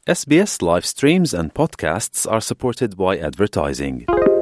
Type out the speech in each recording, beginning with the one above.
SBS live streams and podcasts are supported by advertising.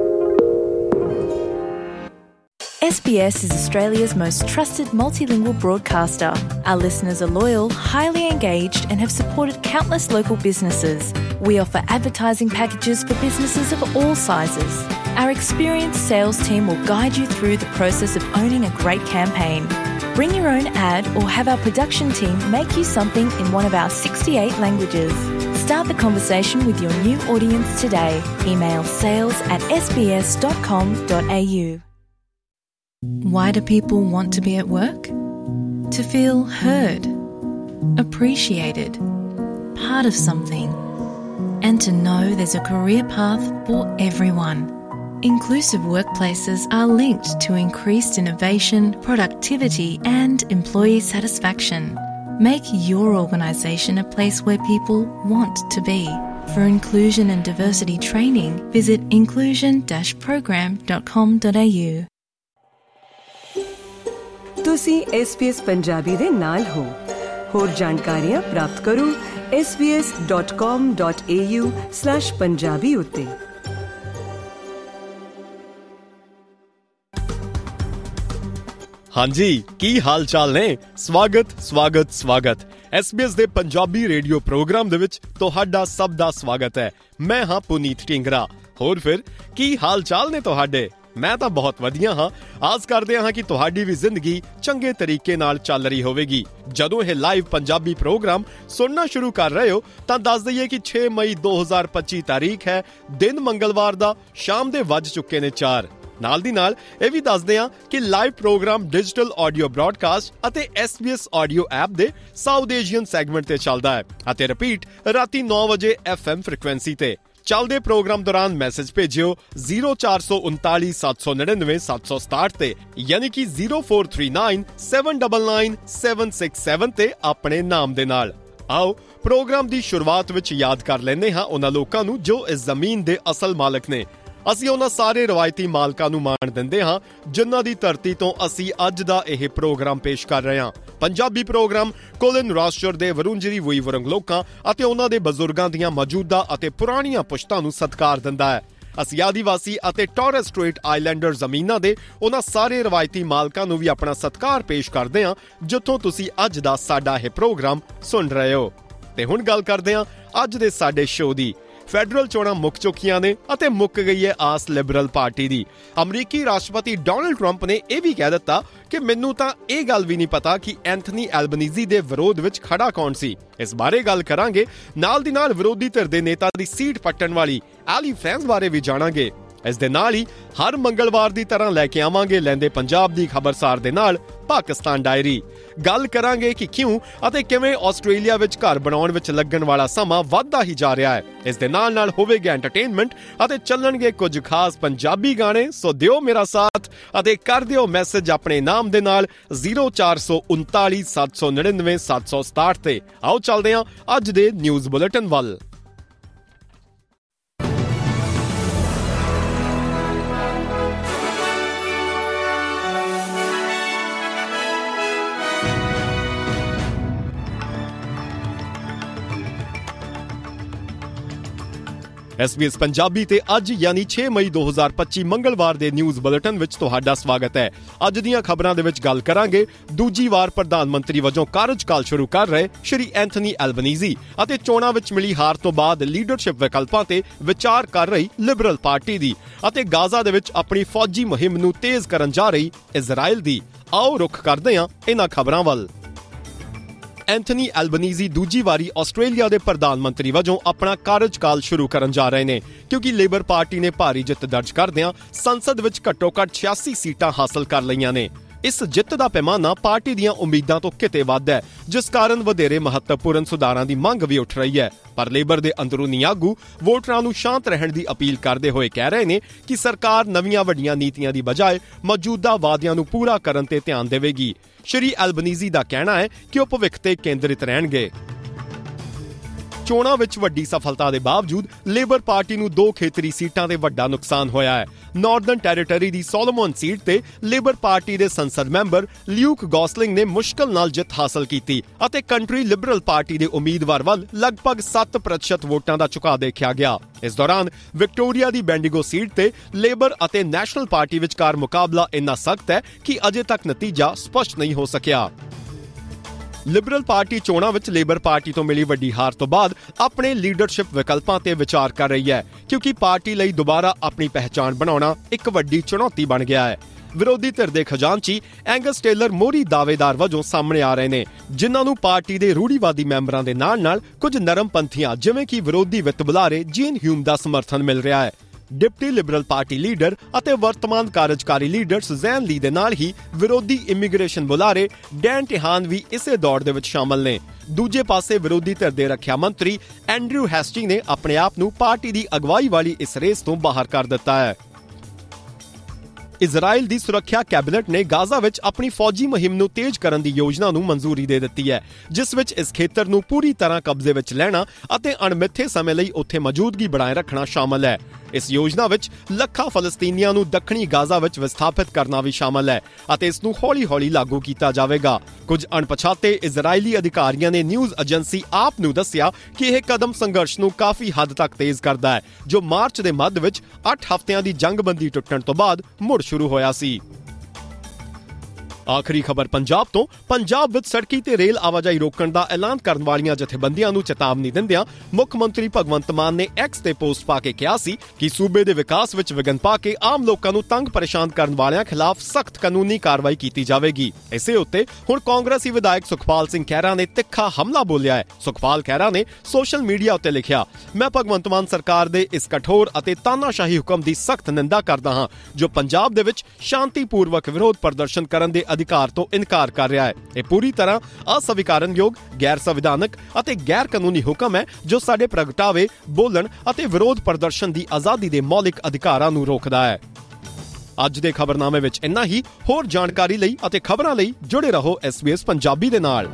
SBS is Australia's most trusted multilingual broadcaster. Our listeners are loyal, highly engaged and have supported countless local businesses. We offer advertising packages for businesses of all sizes. Our experienced sales team will guide you through the process of owning a great campaign. Bring your own ad or have our production team make you something in one of our 68 languages. Start the conversation with your new audience today. Email sales@sbs.com.au. Why do people want to be at work? To feel heard, appreciated, part of something, and to know there's a career path for everyone. Inclusive workplaces are linked to increased innovation, productivity, and employee satisfaction. Make your organisation a place where people want to be. For inclusion and diversity training, visit inclusion-program.com.au. ਤੁਸੀਂ SBS Punjabi ਦੇ ਨਾਲ ਹੋ। ਹੋਰ ਜਾਣਕਾਰੀਆਂ ਪ੍ਰਾਪਤ ਕਰੋ sbs.com.au/punjabi ਉੱਤੇ। ਹਾਂਜੀ, ਕੀ ਹਾਲ ਚਾਲ ਨੇ? ਸਵਾਗਤ SBS ਦੇ ਪੰਜਾਬੀ ਰੇਡੀਓ ਪ੍ਰੋਗਰਾਮ ਦੇ ਵਿੱਚ ਤੁਹਾਡਾ ਸਭ ਦਾ ਸਵਾਗਤ ਹੈ। ਮੈਂ ਹਾਂ ਪੁਨੀਤ ਢਿੰਗਰਾ। ਹੋਰ ਫਿਰ ਕੀ ਹਾਲ ਚਾਲ ਨੇ ਤੁਹਾਡੇ? ਮੈਂ ਤਾਂ ਬਹੁਤ ਵਧੀਆ ਹਾਂ। ਆਸ ਕਰਦੇ ਹਾਂ ਕਿ ਤੁਹਾਡੀ ਵੀ ਜ਼ਿੰਦਗੀ ਚੰਗੇ ਤਰੀਕੇ ਨਾਲ ਚੱਲ ਰਹੀ ਹੋਵੇਗੀ। ਜਦੋਂ ਇਹ ਲਾਈਵ ਪੰਜਾਬੀ ਪ੍ਰੋਗਰਾਮ ਸੁਣਨਾ ਸ਼ੁਰੂ ਕਰ ਰਹੇ ਹੋ ਤਾਂ ਦੱਸ ਦਈਏ ਕਿ 6 ਮਈ 2025 ਤਾਰੀਖ ਹੈ, ਦਿਨ ਮੰਗਲਵਾਰ ਦਾ, ਸ਼ਾਮ ਦੇ ਵੱਜ ਚੁੱਕੇ ਨੇ 4। ਨਾਲ ਦੀ ਨਾਲ ਇਹ ਵੀ ਦੱਸਦੇ ਹਾਂ ਕਿ live program digital audio broadcast ਅਤੇ SBS ਆਡੀਓ ਐਪ ਦੇ ਸਾਊਥ ਏਸ਼ੀਅਨ ਸੈਗਮੈਂਟ ਤੇ ਚੱਲਦਾ ਹੈ ਅਤੇ ਰਿਪੀਟ ਰਾਤੀ 9 ਵਜੇ FM ਫ੍ਰੀਕੁਐਂਸੀ ਤੇ। ਚੱਲਦੇ ਪ੍ਰੋਗਰਾਮ ਦੌਰਾਨ ਮੈਸੇਜ ਭੇਜਿਓ 0439 799 767 ਤੇ, ਯਾਨੀ ਕਿ 0439 799 767 ਤੇ ਆਪਣੇ ਨਾਮ ਦੇ ਨਾਲ। ਆਓ ਪ੍ਰੋਗਰਾਮ ਦੀ ਸ਼ੁਰੂਆਤ ਵਿੱਚ ਯਾਦ ਕਰ ਲੈਂਦੇ ਹਾਂ ਉਹਨਾਂ ਲੋਕਾਂ ਨੂੰ ਜੋ ਇਸ ਜ਼ਮੀਨ ਦੇ ਅਸਲ ਮਾਲਕ ਨੇ। ਅਸੀਂ ਉਹਨਾਂ ਸਾਰੇ ਰਵਾਇਤੀ ਮਾਲਕਾਂ ਨੂੰ ਮਾਣ ਦਿੰਦੇ ਹਾਂ ਜਿਨ੍ਹਾਂ ਦੀ ਧਰਤੀ ਤੋਂ ਅਸੀਂ ਅੱਜ ਦਾ ਇਹ ਪ੍ਰੋਗਰਾਮ ਪੇਸ਼ ਕਰ ਰਹੇ ਹਾਂ। ਪੰਜਾਬੀ ਪ੍ਰੋਗਰਾਮ ਕੋਲਿਨ ਰਾਸ਼ਟਰ ਦੇ ਵਰੁੰਜਰੀ ਵੁਈਵਰੰਗ ਲੋਕਾਂ ਅਤੇ ਉਹਨਾਂ ਦੇ ਬਜ਼ੁਰਗਾਂ ਦੀਆਂ ਮੌਜੂਦਾ ਅਤੇ ਪੁਰਾਣੀਆਂ ਪੁਸ਼ਤਾਂ ਨੂੰ ਸਤਿਕਾਰ ਦਿੰਦਾ ਹੈ। ਅਸੀਂ ਆਦੀਵਾਸੀ ਅਤੇ ਟੋਰਸ ਸਟ੍ਰੇਟ ਆਈਲੈਂਡਰ ਜ਼ਮੀਨਾਂ ਦੇ ਉਹਨਾਂ ਸਾਰੇ ਰਵਾਇਤੀ ਮਾਲਕਾਂ ਨੂੰ ਵੀ ਆਪਣਾ ਸਤਿਕਾਰ ਪੇਸ਼ ਕਰਦੇ ਹਾਂ ਜਿੱਥੋਂ ਤੁਸੀਂ ਅੱਜ ਦਾ ਸਾਡਾ ਇਹ ਪ੍ਰੋਗਰਾਮ ਸੁਣ ਰਹੇ ਹੋ। ਤੇ ਹੁਣ ਗੱਲ ਕਰਦੇ ਹਾਂ ਅੱਜ ਦੇ ਸਾਡੇ ਸ਼ੋਅ ਦੀ। ਫੈਡਰਲ ਚੋਣਾਂ ਮੁੱਕ ਚੁੱਕੀਆਂ ਨੇ ਅਤੇ ਮੁੱਕ ਗਈ ਹੈ ਆਸ ਲਿਬਰਲ ਪਾਰਟੀ ਦੀ। ਅਮਰੀਕੀ ਰਾਸ਼ਟਰਪਤੀ ਡੋਨਲਡ ਟਰੰਪ ਨੇ ਇਹ ਵੀ ਕਹਿ ਦਿੱਤਾ ਕਿ ਮੈਨੂੰ ਤਾਂ ਇਹ ਗੱਲ ਵੀ ਨਹੀਂ ਪਤਾ ਕਿ ਐਂਥਨੀ ਐਲਬਨੀਜ਼ੀ ਦੇ ਵਿਰੋਧ ਵਿੱਚ ਖੜਾ ਕੌਣ ਸੀ। ਇਸ ਬਾਰੇ ਗੱਲ ਕਰਾਂਗੇ। ਨਾਲ ਦੀ ਨਾਲ ਵਿਰੋਧੀ ਧਿਰ ਦੇ ਨੇਤਾ ਦੀ ਸੀਟ ਪੱਟਣ ਵਾਲੀ ਐਲੀ ਫੈਂਸ ਬਾਰੇ ਵੀ ਜਾਣਾਂਗੇ। ਇਸ ਦੇ ਨਾਲ ਹੀ ਹਰ ਮੰਗਲਵਾਰ ਦੀ ਤਰ੍ਹਾਂ ਲੈ ਕੇ ਆਵਾਂਗੇ ਲੈਂਦੇ ਪੰਜਾਬ ਦੀ ਖਬਰਸਾਰ ਦੇ ਨਾਲ ਪਾਕਿਸਤਾਨ ਡਾਇਰੀ। ਗੱਲ ਕਰਾਂਗੇ ਕਿ ਕਿਉਂ ਅਤੇ ਕਿਵੇਂ ਆਸਟ੍ਰੇਲੀਆ ਵਿੱਚ ਘਰ ਬਣਾਉਣ ਵਿੱਚ ਲੱਗਣ ਵਾਲਾ ਸਮਾਂ ਵੱਧਦਾ ਹੀ ਜਾ ਰਿਹਾ ਹੈ। ਇਸ ਦੇ ਨਾਲ ਹੋਵੇਗਾ ਐਂਟਰਟੇਨਮੈਂਟ ਅਤੇ ਚੱਲਣਗੇ ਕੁਝ ਖਾਸ ਪੰਜਾਬੀ ਗਾਣੇ। ਸੋ ਦਿਓ ਮੇਰਾ ਸਾਥ ਅਤੇ ਕਰ ਦਿਓ ਮੈਸੇਜ ਆਪਣੇ ਨਾਮ ਦੇ ਨਾਲ 0439 799 767 ਤੇ। ਆਓ ਚੱਲਦੇ ਹਾਂ ਅੱਜ ਦੇ ਨਿਊਜ਼ ਬੁਲੇਟਿਨ ਵੱਲ। SBS ਪੰਜਾਬੀ ਤੇ ਅੱਜ ਯਾਨੀ 6 ਮਈ 2025 ਮੰਗਲਵਾਰ ਦੇ ਨਿਊਜ਼ ਬੁਲੇਟਿਨ ਵਿੱਚ ਤੁਹਾਡਾ ਸਵਾਗਤ ਹੈ। ਅੱਜ ਦੀਆਂ ਖਬਰਾਂ ਦੇ ਵਿੱਚ ਗੱਲ ਕਰਾਂਗੇ ਦੂਜੀ ਵਾਰ ਪ੍ਰਧਾਨ ਮੰਤਰੀ ਵਜੋਂ ਕਾਰਜਕਾਲ ਸ਼ੁਰੂ ਕਰ ਰਹੇ ਸ਼੍ਰੀ ਐਂਥਨੀ ਐਲਬਨੀਜ਼ੀ ਅਤੇ ਚੋਣਾਂ ਵਿੱਚ ਮਿਲੀ ਹਾਰ ਤੋਂ ਬਾਅਦ ਲੀਡਰਸ਼ਿਪ ਵਿਕਲਪਾਂ ਤੇ ਵਿਚਾਰ ਕਰ ਰਹੀ ਲਿਬਰਲ ਪਾਰਟੀ ਦੀ ਅਤੇ ਗਾਜ਼ਾ ਦੇ ਵਿੱਚ ਆਪਣੀ ਫੌਜੀ ਮੁਹਿੰਮ ਨੂੰ ਤੇਜ਼ ਕਰਨ ਜਾ ਰਹੀ ਇਜ਼ਰਾਈਲ ਦੀ। ਆਓ ਰੁਖ ਕਰਦੇ ਹਾਂ ਇਹਨਾਂ ਖਬਰਾਂ ਵੱਲ। ਐਂਥਨੀ ਐਲਬਨੀਜ਼ੀ ਦੂਜੀ ਵਾਰੀ ਆਸਟ੍ਰੇਲੀਆ ਦੇ ਪ੍ਰਧਾਨ ਮੰਤਰੀ ਵਜੋਂ ਆਪਣਾ ਕਾਰਜਕਾਲ ਸ਼ੁਰੂ ਕਰਨ ਜਾ ਰਹੇ ਨੇ ਕਿਉਂਕਿ ਲੇਬਰ ਪਾਰਟੀ ਨੇ ਭਾਰੀ ਜਿੱਤ ਦਰਜ ਕਰਦਿਆਂ ਸੰਸਦ ਵਿੱਚ ਘੱਟੋ-ਘੱਟ 86 ਸੀਟਾਂ ਹਾਸਲ ਕਰ ਲਈਆਂ ਨੇ। ਇਸ ਜਿੱਤ ਦਾ ਪੈਮਾਨਾ ਪਾਰਟੀ ਦੀਆਂ ਉਮੀਦਾਂ ਤੋਂ ਕਿਤੇ ਵੱਧ ਹੈ, ਜਿਸ ਕਾਰਨ ਵਧੇਰੇ ਮਹੱਤਵਪੂਰਨ ਸੁਧਾਰਾਂ ਦੀ ਮੰਗ ਵੀ ਉੱਠ ਰਹੀ ਹੈ। ਪਰ ਲੇਬਰ ਦੇ ਅੰਦਰੂਨੀ ਆਗੂ ਵੋਟਰਾਂ ਨੂੰ ਸ਼ਾਂਤ ਰਹਿਣ ਦੀ ਅਪੀਲ ਕਰਦੇ ਹੋਏ ਕਹਿ ਰਹੇ ਨੇ ਕਿ ਸਰਕਾਰ ਨਵੀਆਂ ਵੱਡੀਆਂ ਨੀਤੀਆਂ ਦੀ ਬਜਾਏ ਮੌਜੂਦਾ ਵਾਅਦਿਆਂ ਨੂੰ ਪੂਰਾ ਕਰਨ ਤੇ ਧਿਆਨ ਦੇਵੇਗੀ। ਸ਼੍ਰੀ ਐਲਬਨੀਜ਼ੀ ਦਾ ਕਹਿਣਾ ਹੈ ਕਿ ਉਹ ਭਵਿੱਖ ਤੇ ਕੇਂਦਰਿਤ ਰਹਿਣਗੇ। ਚੋਣਾਂ ਵਿੱਚ ਵੱਡੀ ਸਫਲਤਾ ਦੇ ਬਾਵਜੂਦ ਲੇਬਰ ਪਾਰਟੀ ਨੂੰ 2 ਖੇਤਰੀ ਸੀਟਾਂ ਤੇ ਵੱਡਾ ਨੁਕਸਾਨ ਹੋਇਆ ਹੈ। ਨਾਰਦਰਨ ਟੈਰੀਟਰੀ ਦੀ ਸੋਲੋਮਨ ਸੀਟ ਤੇ ਲੇਬਰ ਪਾਰਟੀ ਦੇ ਸੰਸਦ ਮੈਂਬਰ ਲਿਊਕ ਗੋਸਲਿੰਗ ਨੇ ਮੁਸ਼ਕਲ ਨਾਲ ਜਿੱਤ ਹਾਸਲ ਕੀਤੀ ਅਤੇ ਕੰਟਰੀ ਲਿਬਰਲ ਪਾਰਟੀ ਦੇ ਉਮੀਦਵਾਰ ਵੱਲ ਲਗਭਗ 7% ਵੋਟਾਂ ਦਾ ਝੁਕਾਅ ਦੇਖਿਆ ਗਿਆ। ਇਸ ਦੌਰਾਨ ਵਿਕਟੋਰੀਆ ਦੀ ਬੈਂਡੀਗੋ ਸੀਟ ਤੇ ਲੇਬਰ ਅਤੇ ਨੈਸ਼ਨਲ ਪਾਰਟੀ ਵਿਚਕਾਰ ਮੁਕਾਬਲਾ ਇੰਨਾ ਸਖਤ ਹੈ ਕਿ ਅਜੇ ਤੱਕ ਨਤੀਜਾ ਸਪਸ਼ਟ ਨਹੀਂ ਹੋ ਸਕਿਆ। ਲਿਬਰਲ ਪਾਰਟੀ ਚੋਣਾਂ ਵਿੱਚ ਲੇਬਰ ਪਾਰਟੀ ਤੋਂ ਮਿਲੀ ਵੱਡੀ ਹਾਰ ਤੋਂ ਬਾਅਦ ਆਪਣੇ ਲੀਡਰਸ਼ਿਪ ਵਿਕਲਪਾਂ ਤੇ ਵਿਚਾਰ ਕਰ ਰਹੀ ਹੈ, ਕਿਉਂਕਿ ਪਾਰਟੀ ਲਈ ਦੁਬਾਰਾ ਆਪਣੀ ਪਹਿਚਾਣ ਬਣਾਉਣਾ ਇੱਕ ਵੱਡੀ ਚੁਣੌਤੀ ਬਣ ਗਿਆ ਹੈ। ਵਿਰੋਧੀ ਧਿਰ ਦੇ ਖਜ਼ਾਨਚੀ ਐਂਗਸ ਟੇਲਰ ਮੋਹਰੀ ਦਾਅਵੇਦਾਰ ਵਜੋਂ ਸਾਹਮਣੇ ਆ ਰਹੇ ਨੇ, ਜਿਨ੍ਹਾਂ ਨੂੰ ਪਾਰਟੀ ਦੇ ਰੂੜੀਵਾਦੀ ਮੈਂਬਰਾਂ ਦੇ ਨਾਲ-ਨਾਲ ਕੁਝ ਨਰਮਪੰਥੀਆਂ ਜਿਵੇਂ ਕਿ ਵਿਰੋਧੀ ਵਿੱਤ ਬੁਲਾਰੇ ਜੀਨ ਹਿਊਮ ਦਾ ਸਮਰਥਨ ਮਿਲ ਰਿਹਾ ਹੈ। ਡਿਪਟੀ ਲਿਬਰਲ ਪਾਰਟੀ ਲੀਡਰ ਅਤੇ ਵਰਤਮਾਨ ਕਾਰਜਕਾਰੀ ਲੀਡਰ ਸੁਜ਼ੈਨ ਲੀ ਦੇ ਨਾਲ ਹੀ ਵਿਰੋਧੀ ਇਮੀਗ੍ਰੇਸ਼ਨ ਬੁਲਾਰੇ ਡੈਨ ਟਿਹਾਨ ਵੀ ਇਸੇ ਦੌੜ ਦੇ ਵਿੱਚ ਸ਼ਾਮਲ ਨੇ। ਦੂਜੇ ਪਾਸੇ ਵਿਰੋਧੀ ਧਿਰ ਦੇ ਰੱਖਿਆ ਮੰਤਰੀ ਐਂਡਰਿਊ ਹੈਸਟਿੰਗ ਨੇ ਆਪਣੇ ਆਪ ਨੂੰ ਪਾਰਟੀ ਦੀ ਅਗਵਾਈ ਵਾਲੀ ਇਸ ਰੇਸ ਤੋਂ ਬਾਹਰ ਕਰ ਦਿੱਤਾ ਹੈ। ਇਜ਼ਰਾਈਲ ਦੀ ਸੁਰੱਖਿਆ ਕੈਬਨਿਟ ਨੇ ਗਾਜ਼ਾ ਵਿੱਚ ਆਪਣੀ ਫੌਜੀ ਮੁਹਿੰਮ ਨੂੰ ਤੇਜ਼ ਕਰਨ ਦੀ ਯੋਜਨਾ ਨੂੰ ਮਨਜ਼ੂਰੀ ਦੇ ਦਿੱਤੀ ਹੈ, ਜਿਸ ਵਿੱਚ ਇਸ ਖੇਤਰ ਨੂੰ ਪੂਰੀ ਤਰ੍ਹਾਂ ਕਬਜ਼ੇ ਵਿੱਚ ਲੈਣਾ ਅਤੇ ਅਣਮਿੱਥੇ ਸਮੇਂ ਲਈ ਉੱਥੇ ਮੌਜੂਦਗੀ ਬਣਾਏ ਰੱਖਣਾ ਸ਼ਾਮਲ ਹੈ। ਇਸ ਯੋਜਨਾ ਵਿੱਚ ਲੱਖਾਂ ਫਲਸਤੀਨੀਆਂ ਨੂੰ ਦੱਖਣੀ ਗਾਜ਼ਾ ਵਿੱਚ ਵਿਸਥਾਪਿਤ ਕਰਨਾ ਵੀ ਸ਼ਾਮਲ ਹੈ ਅਤੇ ਇਸ ਨੂੰ ਹੌਲੀ-ਹੌਲੀ ਲਾਗੂ ਕੀਤਾ ਜਾਵੇਗਾ। ਕੁਝ ਅਣਪਛਾਤੇ ਇਜ਼ਰਾਈਲੀ ਅਧਿਕਾਰੀਆਂ ਨੇ ਨਿਊਜ਼ ਏਜੰਸੀ ਆਪ ਨੂੰ ਦੱਸਿਆ ਕਿ ਇਹ ਕਦਮ ਸੰਘਰਸ਼ ਨੂੰ ਕਾਫੀ ਹੱਦ ਤੱਕ ਤੇਜ਼ ਕਰਦਾ ਹੈ, ਜੋ ਮਾਰਚ ਦੇ ਮੱਧ ਵਿੱਚ 8 ਹਫ਼ਤਿਆਂ ਦੀ ਜੰਗਬੰਦੀ ਟੁੱਟਣ ਤੋਂ ਬਾਅਦ ਮੁੜ ਸ਼ੁਰੂ ਹੋਇਆ ਸੀ। ਆਖਰੀ ਖਬਰ ਪੰਜਾਬ ਤੋਂ। ਪੰਜਾਬ ਵਿੱਚ ਸੜਕੀ ਤੇ ਰੇਲ ਆਵਾਜਾਈ ਰੋਕਣ ਦਾ ਐਲਾਨ ਕਰਨ ਵਾਲੀਆਂ ਜਥੇਬੰਦੀਆਂ ਨੂੰ ਚੇਤਾਵਨੀ ਦਿੰਦਿਆਂ ਮੁੱਖ ਮੰਤਰੀ ਭਗਵੰਤ ਮਾਨ ਨੇ ਐਕਸ ਤੇ ਪੋਸਟ ਪਾ ਕੇ ਕਿਹਾ ਸੀ ਕਿ ਸੂਬੇ ਦੇ ਵਿਕਾਸ ਵਿੱਚ ਵਿਘਨ ਪਾ ਕੇ ਆਮ ਲੋਕਾਂ ਨੂੰ ਤੰਗ ਪਰੇਸ਼ਾਨ ਕਰਨ ਵਾਲਿਆਂ ਖਿਲਾਫ ਸਖਤ ਕਾਨੂੰਨੀ ਕਾਰਵਾਈ ਕੀਤੀ ਜਾਵੇਗੀ। ਇਸੇ ਉੱਤੇ ਹੁਣ ਕਾਂਗਰਸੀ ਵਿਧਾਇਕ ਸੁਖਪਾਲ ਸਿੰਘ ਖਹਿਰਾ ਨੇ ਤਿੱਖਾ ਹਮਲਾ ਬੋਲਿਆ ਹੈ। ਸੁਖਪਾਲ ਖਹਿਰਾ ਨੇ ਸੋਸ਼ਲ ਮੀਡੀਆ ਉੱਤੇ ਲਿਖਿਆ, ਮੈਂ ਭਗਵੰਤ ਮਾਨ ਸਰਕਾਰ ਦੇ ਇਸ ਕਠੋਰ ਅਤੇ ਤਾਨਾਸ਼ਾਹੀ ਹੁਕਮ ਦੀ ਸਖਤ ਨਿੰਦਾ ਕਰਦਾ ਹਾਂ, ਜੋ ਪੰਜਾਬ ਦੇ ਵਿੱਚ ਸ਼ਾਂਤੀਪੂਰਵਕ ਵਿਰੋਧ ਪ੍ਰਦਰਸ਼ਨ ਕਰਨ ਦੇ ਅਧਿਕਾਰ ਤੋਂ ਇਨਕਾਰ ਕਰ ਰਿਹਾ ਹੈ। ਇਹ ਪੂਰੀ ਤਰ੍ਹਾਂ ਅਸਵੀਕਾਰਨਯੋਗ, ਗੈਰ ਸੰਵਿਧਾਨਕ ਅਤੇ ਗੈਰ ਕਾਨੂੰਨੀ ਹੁਕਮ ਹੈ, ਜੋ ਸਾਡੇ ਪ੍ਰਗਟਾਵੇ, ਬੋਲਣ ਅਤੇ ਵਿਰੋਧ ਪ੍ਰਦਰਸ਼ਨ ਦੀ ਆਜ਼ਾਦੀ ਦੇ ਮੌਲਿਕ ਅਧਿਕਾਰਾਂ ਨੂੰ ਰੋਕਦਾ ਹੈ। ਅੱਜ ਦੇ ਖਬਰਨਾਮੇ ਵਿੱਚ ਇੰਨਾ ਹੀ। ਹੋਰ ਜਾਣਕਾਰੀ ਲਈ ਅਤੇ ਖਬਰਾਂ ਲਈ ਜੁੜੇ ਰਹੋ SBS ਪੰਜਾਬੀ ਦੇ ਨਾਲ।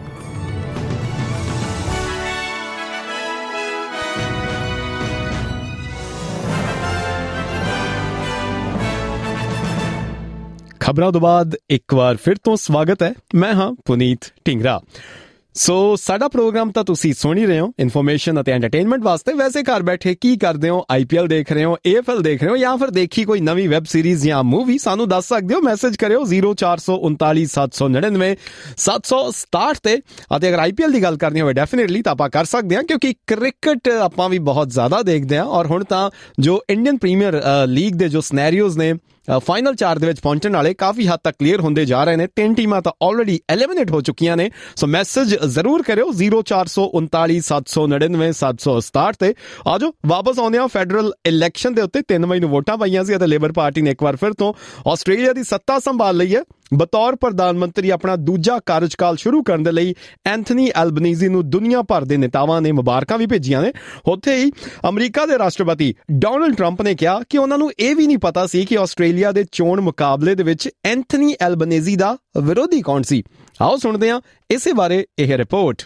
ਖਬਰਾਂ ਤੋਂ ਬਾਅਦ ਇੱਕ ਵਾਰ ਫਿਰ ਤੋਂ ਸਵਾਗਤ ਹੈ। ਮੈਂ ਹਾਂ ਪੁਨੀਤ ਢਿੰਗਰਾ। ਸੋ ਸਾਡਾ ਪ੍ਰੋਗਰਾਮ ਤਾਂ ਤੁਸੀਂ ਸੁਣ ਹੀ ਰਹੇ ਹੋ ਇਨਫੋਰਮੇਸ਼ਨ ਅਤੇ ਐਂਟਰਟੇਨਮੈਂਟ ਵਾਸਤੇ। ਵੈਸੇ ਘਰ ਬੈਠੇ ਕੀ ਕਰਦੇ ਹੋ? IPL ਦੇਖ ਰਹੇ ਹੋ, AFL ਦੇਖ ਰਹੇ ਹੋ, ਜਾਂ ਫਿਰ ਦੇਖੀ ਕੋਈ ਨਵੀਂ ਵੈਬ ਸੀਰੀਜ਼ ਜਾਂ ਮੂਵੀ? ਸਾਨੂੰ ਦੱਸ ਸਕਦੇ ਹੋ, ਮੈਸੇਜ ਕਰਿਓ 0439 799 767 ਤੇ। ਅਤੇ ਅਗਰ IPL ਦੀ ਗੱਲ ਕਰਨੀ ਹੋਵੇ ਡੈਫੀਨੇਟਲੀ ਤਾਂ ਆਪਾਂ ਕਰ ਸਕਦੇ ਹਾਂ, ਕਿਉਂਕਿ ਕ੍ਰਿਕਟ ਆਪਾਂ ਵੀ ਬਹੁਤ ਜ਼ਿਆਦਾ ਦੇਖਦੇ ਹਾਂ। ਔਰ ਹੁਣ ਤਾਂ ਜੋ ਇੰਡੀਅਨ ਪ੍ਰੀਮੀਅਰ ਲੀਗ ਦੇ ਜੋ ਸਿਨੈਰੀਓਜ਼ ਨੇ ਫਾਈਨਲ 4 ਦੇ ਵਿੱਚ ਪਹੁੰਚਣ ਵਾਲੇ ਕਾਫੀ ਹੱਦ ਤੱਕ ਕਲੀਅਰ ਹੁੰਦੇ ਜਾ ਰਹੇ ਨੇ। 3 ਟੀਮਾਂ ਤਾਂ ਆਲਰੇਡੀ ਐਲੀਮੀਨੇਟ ਹੋ ਚੁੱਕੀਆਂ ਨੇ। ਸੋ ਮੈਸੇਜ ਜ਼ਰੂਰ ਕਰਿਓ 0439 799 767 ਤੇ। ਆਜੋ ਵਾਪਸ ਆਉਂਦੇ ਹਾਂ ਫੈਡਰਲ ਇਲੈਕਸ਼ਨ ਦੇ ਉੱਤੇ। 3 ਮਈ ਨੂੰ ਵੋਟਾਂ ਪਾਈਆਂ ਸੀ ਅਤੇ ਲੇਬਰ ਪਾਰਟੀ ਨੇ ਇੱਕ ਵਾਰ ਫਿਰ ਤੋਂ ਆਸਟ੍ਰੇਲੀਆ ਦੀ ਸੱਤਾ ਸੰਭਾਲ ਲਈ ਹੈ। ਬਤੌਰ ਪ੍ਰਧਾਨ ਮੰਤਰੀ ਆਪਣਾ ਦੂਜਾ ਕਾਰਜਕਾਲ ਸ਼ੁਰੂ ਕਰਨ ਦੇ ਲਈ ਐਂਥਨੀ ਐਲਬਨੀਜ਼ੀ ਨੂੰ ਦੁਨੀਆ ਭਰ ਦੇ ਨੇਤਾਵਾਂ ਨੇ ਮੁਬਾਰਕਾਂ ਵੀ ਭੇਜੀਆਂ ਨੇ। ਉੱਥੇ ਹੀ ਅਮਰੀਕਾ ਦੇ ਰਾਸ਼ਟਰਪਤੀ ਡੋਨਲਡ ਟਰੰਪ ਨੇ ਕਿਹਾ ਕਿ ਉਹਨਾਂ ਨੂੰ ਇਹ ਵੀ ਨਹੀਂ ਪਤਾ ਸੀ ਕਿ ਆਸਟ੍ਰੇਲੀਆ ਦੇ ਚੋਣ ਮੁਕਾਬਲੇ ਦੇ ਵਿੱਚ ਐਂਥਨੀ ਐਲਬਨੀਜ਼ੀ ਦਾ ਵਿਰੋਧੀ ਕੌਣ ਸੀ। ਆਓ ਸੁਣਦੇ ਹਾਂ ਇਸੇ ਬਾਰੇ ਇਹ ਰਿਪੋਰਟ।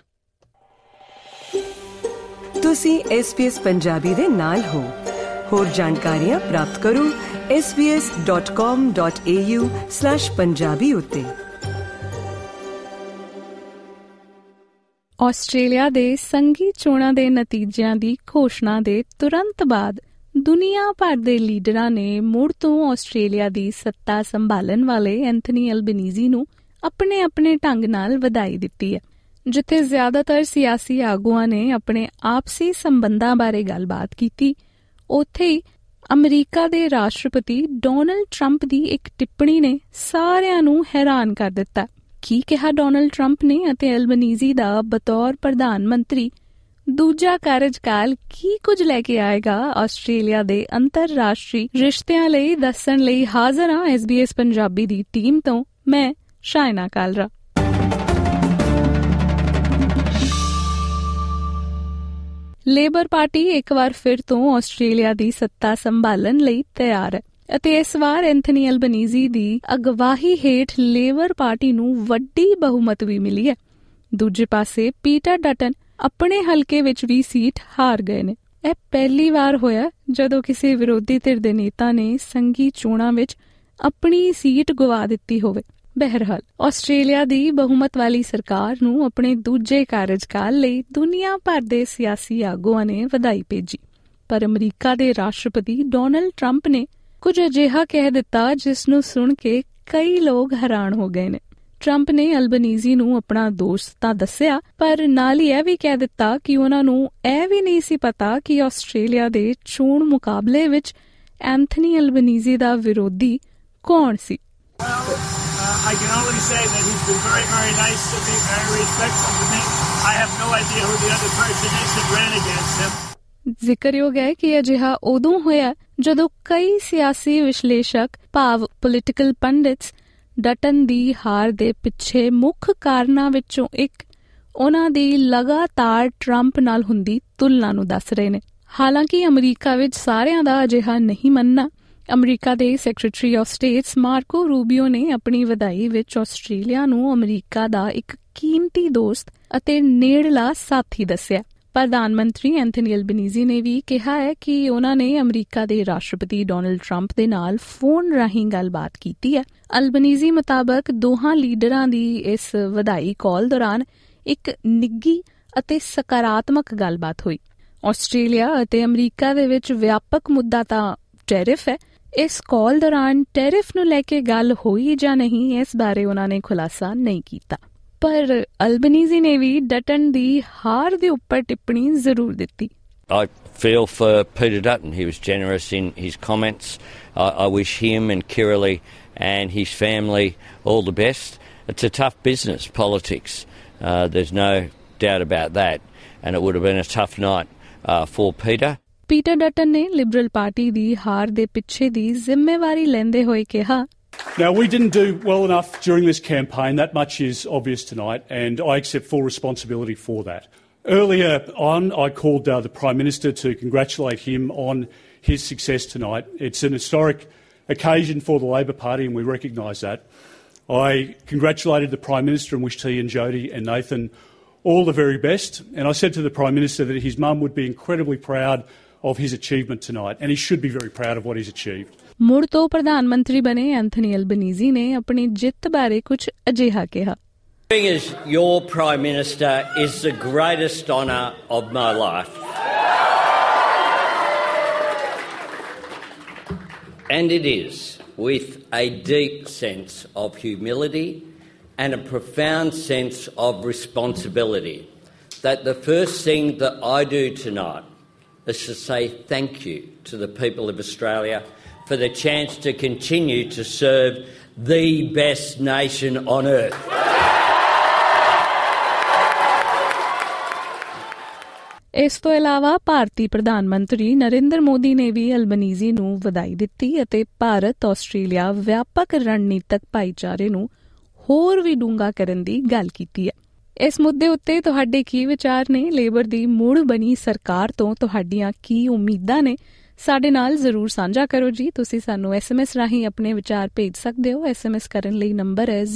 ਤੁਸੀਂ SBS ਪੰਜਾਬੀ ਦੇ ਨਾਲ ਹੋ। ਹੋਰ ਜਾਣਕਾਰੀਆਂ ਪ੍ਰਾਪਤ ਕਰੋ sbs.com.au/punjabi ਉੱਤੇ। ਆਸਟ੍ਰੇਲੀਆ ਦੇ ਸੰਘੀ ਚੋਣਾਂ ਦੇ ਨਤੀਜਿਆਂ ਦੀ ਘੋਸ਼ਣਾ ਦੇ ਤੁਰੰਤ ਬਾਅਦ ਦੁਨੀਆ ਭਰ ਦੇ ਲੀਡਰਾਂ ਨੇ ਮੁੜ ਤੋਂ ਆਸਟ੍ਰੇਲੀਆ ਦੀ ਸੱਤਾ ਸੰਭਾਲਣ ਵਾਲੇ ਐਂਥਨੀ ਐਲਬਨੀਜ਼ੀ ਨੂੰ ਆਪਣੇ ਆਪਣੇ ਢੰਗ ਨਾਲ ਵਧਾਈ ਦਿੱਤੀ ਹੈ। ਜਿੱਥੇ ਜ਼ਿਆਦਾਤਰ ਸਿਆਸੀ ਆਗੂਆਂ ਨੇ ਆਪਣੇ ਆਪਸੀ ਸੰਬੰਧਾਂ ਬਾਰੇ ਗੱਲਬਾਤ ਕੀਤੀ, ਉੱਥੇ ਹੀ ਅਮਰੀਕਾ ਦੇ ਰਾਸ਼ਟਰਪਤੀ ਡੋਨਲਡ ਟਰੰਪ ਦੀ ਇੱਕ ਟਿੱਪਣੀ ਨੇ ਸਾਰਿਆਂ ਨੂੰ ਹੈਰਾਨ ਕਰ ਦਿੱਤਾ। ਕੀ ਕਿਹਾ ਡੋਨਲਡ ਟਰੰਪ ਨੇ ਅਤੇ ਐਲਬਨੀਜ਼ੀ ਦਾ ਬਤੌਰ ਪ੍ਰਧਾਨ ਮੰਤਰੀ ਦੂਜਾ ਕਾਰਜਕਾਲ ਕੀ ਕੁਝ ਲੈ ਕੇ ਆਏਗਾ ਆਸਟ੍ਰੇਲੀਆ ਦੇ ਅੰਤਰਰਾਸ਼ਟਰੀ ਰਿਸ਼ਤਿਆਂ ਲਈ ਦੱਸਣ ਲਈ ਹਾਜ਼ਰ ਹਾਂ SBS ਪੰਜਾਬੀ ਦੀ ਟੀਮ ਤੋਂ ਮੈਂ ਸ਼ਾਇਨਾ ਕਾਲਰਾ। ਲੇਬਰ ਪਾਰਟੀ ਇੱਕ ਵਾਰ ਫਿਰ ਤੋਂ ਆਸਟ੍ਰੇਲੀਆ ਦੀ ਸੱਤਾ ਸੰਭਾਲਣ ਲਈ ਤਿਆਰ ਹੈ ਅਤੇ ਇਸ ਵਾਰ ਐਂਥਨੀ ਐਲਬਨੀਜ਼ੀ ਦੀ ਅਗਵਾਈ ਹੇਠ ਲੇਬਰ ਪਾਰਟੀ ਨੂੰ ਵੱਡੀ ਬਹੁਮਤ ਵੀ ਮਿਲੀ ਹੈ। ਦੂਜੇ ਪਾਸੇ ਪੀਟਰ ਡਟਨ ਆਪਣੇ ਹਲਕੇ ਵਿੱਚ ਵੀ ਸੀਟ ਹਾਰ ਗਏ ਨੇ। ਇਹ ਪਹਿਲੀ ਵਾਰ ਹੋਇਆ ਜਦੋਂ ਕਿਸੇ ਵਿਰੋਧੀ ਧਿਰ ਦੇ ਨੇਤਾ ਨੇ ਸੰਘੀ ਚੋਣਾਂ ਵਿੱਚ ਆਪਣੀ ਸੀਟ ਗਵਾ ਦਿੱਤੀ ਹੋਵੇ। ਬਹਰਹਾਲ ਆਸਟ੍ਰੇਲੀਆ ਦੀ ਬਹੁਮਤ ਵਾਲੀ ਸਰਕਾਰ ਨੂੰ ਆਪਣੇ ਦੂਜੇ ਕਾਰਜਕਾਲ ਲਈ ਦੁਨੀਆ ਭਰ ਦੇ ਸਿਆਸੀ ਆਗੂਆਂ ਨੇ ਵਧਾਈ ਭੇਜੀ, ਪਰ ਅਮਰੀਕਾ ਦੇ ਰਾਸ਼ਟਰਪਤੀ ਡੋਨਲਡ ਟਰੰਪ ਨੇ ਕੁਝ ਅਜਿਹਾ ਕਹਿ ਦਿੱਤਾ ਜਿਸ ਨੂੰ ਸੁਣ ਕੇ ਕਈ ਲੋਕ ਹੈਰਾਨ ਹੋ ਗਏ ਨੇ। ਟਰੰਪ ਨੇ ਅਲਬਨੀਜ਼ੀ ਨੂੰ ਆਪਣਾ ਦੋਸਤ ਤਾਂ ਦੱਸਿਆ, ਪਰ ਨਾਲ ਹੀ ਇਹ ਵੀ ਕਹਿ ਦਿੱਤਾ ਕਿ ਉਹਨਾਂ ਨੂੰ ਇਹ ਵੀ ਨਹੀਂ ਸੀ ਪਤਾ ਕਿ ਆਸਟ੍ਰੇਲੀਆ ਦੇ ਚੋਣ ਮੁਕਾਬਲੇ ਵਿੱਚ ਐਂਥਨੀ ਅਲਬਨੀਜ਼ੀ ਦਾ ਵਿਰੋਧੀ ਕੌਣ ਸੀ। I can only say that he's been very, very nice to me, very respectful to me. I have no idea who the other person is that ran against him. ਜ਼ਿਕਰਯੋਗ ਹੈ ਕਿ ਅਜਿਹਾ ਉਦੋਂ ਹੋਇਆ ਜਦੋਂ ਕਈ ਸਿਆਸੀ ਵਿਸ਼ਲੇਸ਼ਕ ਭਾਵ ਪੋਲੀਟੀਕਲ ਪੰਡਿਤਸ ਡਟਨ ਦੀ ਹਾਰ ਦੇ ਪਿੱਛੇ ਮੁੱਖ ਕਾਰਨਾਂ ਵਿੱਚੋਂ ਇੱਕ ਉਹਨਾਂ ਦੀ ਲਗਾਤਾਰ ਟਰੰਪ ਨਾਲ ਹੁੰਦੀ ਤੁਲਨਾ ਨੂੰ ਦੱਸ ਰਹੇ ਨੇ। ਹਾਲਾਂਕਿ ਅਮਰੀਕਾ ਵਿੱਚ ਸਾਰਿਆਂ ਦਾ ਅਜਿਹਾ ਨਹੀਂ ਮੰਨਣਾ। ਅਮਰੀਕਾ ਦੇ secretary of states Marco Rubio ਨੇ ਆਪਣੀ ਵਧਾਈ ਵਿੱਚ ਆਸਟ੍ਰੇਲੀਆ ਨੂੰ ਅਮਰੀਕਾ ਦਾ ਇੱਕ ਕੀਮਤੀ ਦੋਸਤ ਅਤੇ ਨੇੜਲਾ ਸਾਥੀ ਦੱਸਿਆ। ਪ੍ਰਧਾਨ ਮੰਤਰੀ ਐਂਥਨੀ ਅਲਬਨੀਜ਼ੀ ਨੇ ਵੀ ਕਿਹਾ ਹੈ ਕਿ ਉਹਨਾਂ ਨੇ ਅਮਰੀਕਾ ਦੇ ਰਾਸ਼ਟਰਪਤੀ ਡੋਨਲਡ ਟਰੰਪ ਦੇ ਨਾਲ ਫੋਨ ਰਾਹੀਂ ਗੱਲਬਾਤ ਕੀਤੀ ਹੈ। ਅਲਬਨੀਜ਼ੀ ਮੁਤਾਬਕ ਦੋਹਾਂ ਲੀਡਰਾਂ ਦੀ ਇਸ ਵਧਾਈ ਕਾਲ ਦੌਰਾਨ ਇੱਕ ਨਿੱਘੀ ਅਤੇ ਸਕਾਰਾਤਮਕ ਗੱਲਬਾਤ ਹੋਈ। ਆਸਟ੍ਰੇਲੀਆ ਅਤੇ ਅਮਰੀਕਾ ਦੇ ਵਿੱਚ ਵਿਆਪਕ ਮੁੱਦਾ ਤਾਂ ਟੈਰਿਫ ਹੈ। ਇਸ ਕਾਲ ਦੌਰਾਨ ਟੈਰਿਫ ਨੂੰ ਲੈ ਕੇ ਗੱਲ ਹੋਈ ਜਾਂ ਨਹੀਂ, ਇਸ ਬਾਰੇ ਉਹਨਾਂ ਨੇ ਖੁਲਾਸਾ ਨਹੀਂ ਕੀਤਾ, ਪਰ ਅਲਬਨੀਜ਼ੀ ਨੇ ਵੀ ਡਟਨ ਦੀ ਹਾਰ ਦੇ ਉੱਪਰ ਟਿੱਪਣੀ ਜ਼ਰੂਰ ਦਿੱਤੀ। I feel for Peter Dutton. He was generous in his comments. I wish him and Kirrily and his family all the best. It's a tough business, politics. There's no doubt about that. And it would have been a tough night for Peter. Peter Dutton ਨੇ liberal party ਦੀ ਹਾਰ ਦੇ ਪਿੱਛੇ ਦੀ ਜ਼ਿੰਮੇਵਾਰੀ ਲੈਂਦੇ ਹੋਏ ਕਿਹਾ, Now, we didn't do well enough during this campaign. That much is obvious tonight, and I accept full responsibility for that. Earlier on, I called the Prime Minister to congratulate him on his success tonight. It's an historic occasion for the Labor Party, and we recognise that. I congratulated the Prime Minister and wished he and Jody and Nathan all the very best. And I said to the Prime Minister that his mum would be incredibly proud of his achievement tonight, and he should be very proud of what he's achieved. ਮੁੜ ਤੋਂ ਪ੍ਰਧਾਨ ਮੰਤਰੀ ਬਣੇ Anthony Albanese ਨੇ ਆਪਣੀ ਜਿੱਤ ਬਾਰੇ ਕੁਝ ਅਜਿਹਾ ਕਿਹਾ। Being as your Prime Minister is the greatest honour of my life. And it is with a deep sense of humility and a profound sense of responsibility that the first thing that I do tonight is to say thank you to the people of Australia for the chance to continue to serve the best nation on earth. ਇਸ ਤੋਂ ਇਲਾਵਾ ਭਾਰਤੀ ਪ੍ਰਧਾਨ ਮੰਤਰੀ ਨਰਿੰਦਰ ਮੋਦੀ ਨੇ ਵੀ Albanese ਨੂੰ ਵਧਾਈ ਦਿੱਤੀ ਅਤੇ ਭਾਰਤ ਆਸਟ੍ਰੇਲੀਆ ਵਿਆਪਕ ਰਣਨੀਤਕ ਭਾਈਚਾਰੇ ਨੂੰ ਹੋਰ ਵੀ ਡੂੰਘਾ ਕਰਨ ਦੀ ਗੱਲ ਕੀਤੀ ਹੈ। ਇਸ ਮੁੱਦੇ ਉੱਤੇ ਤੁਹਾਡੇ ਕੀ ਵਿਚਾਰ ਨੇ? ਲੇਬਰ ਦੀ ਮੁੜ ਬਣੀ ਸਰਕਾਰ ਤੋਂ ਤੁਹਾਡੀਆਂ ਕੀ ਉਮੀਦਾਂ ਨੇ? ਸਾਡੇ ਨਾਲ ਜ਼ਰੂਰ ਸਾਂਝਾ ਕਰੋ ਜੀ। ਤੁਸੀਂ ਸਾਨੂੰ SMS ਰਾਹੀਂ ਆਪਣੇ ਵਿਚਾਰ ਭੇਜ ਸਕਦੇ ਹੋ। SMS ਕਰਨ ਲਈ ਨੰਬਰ ਹੈ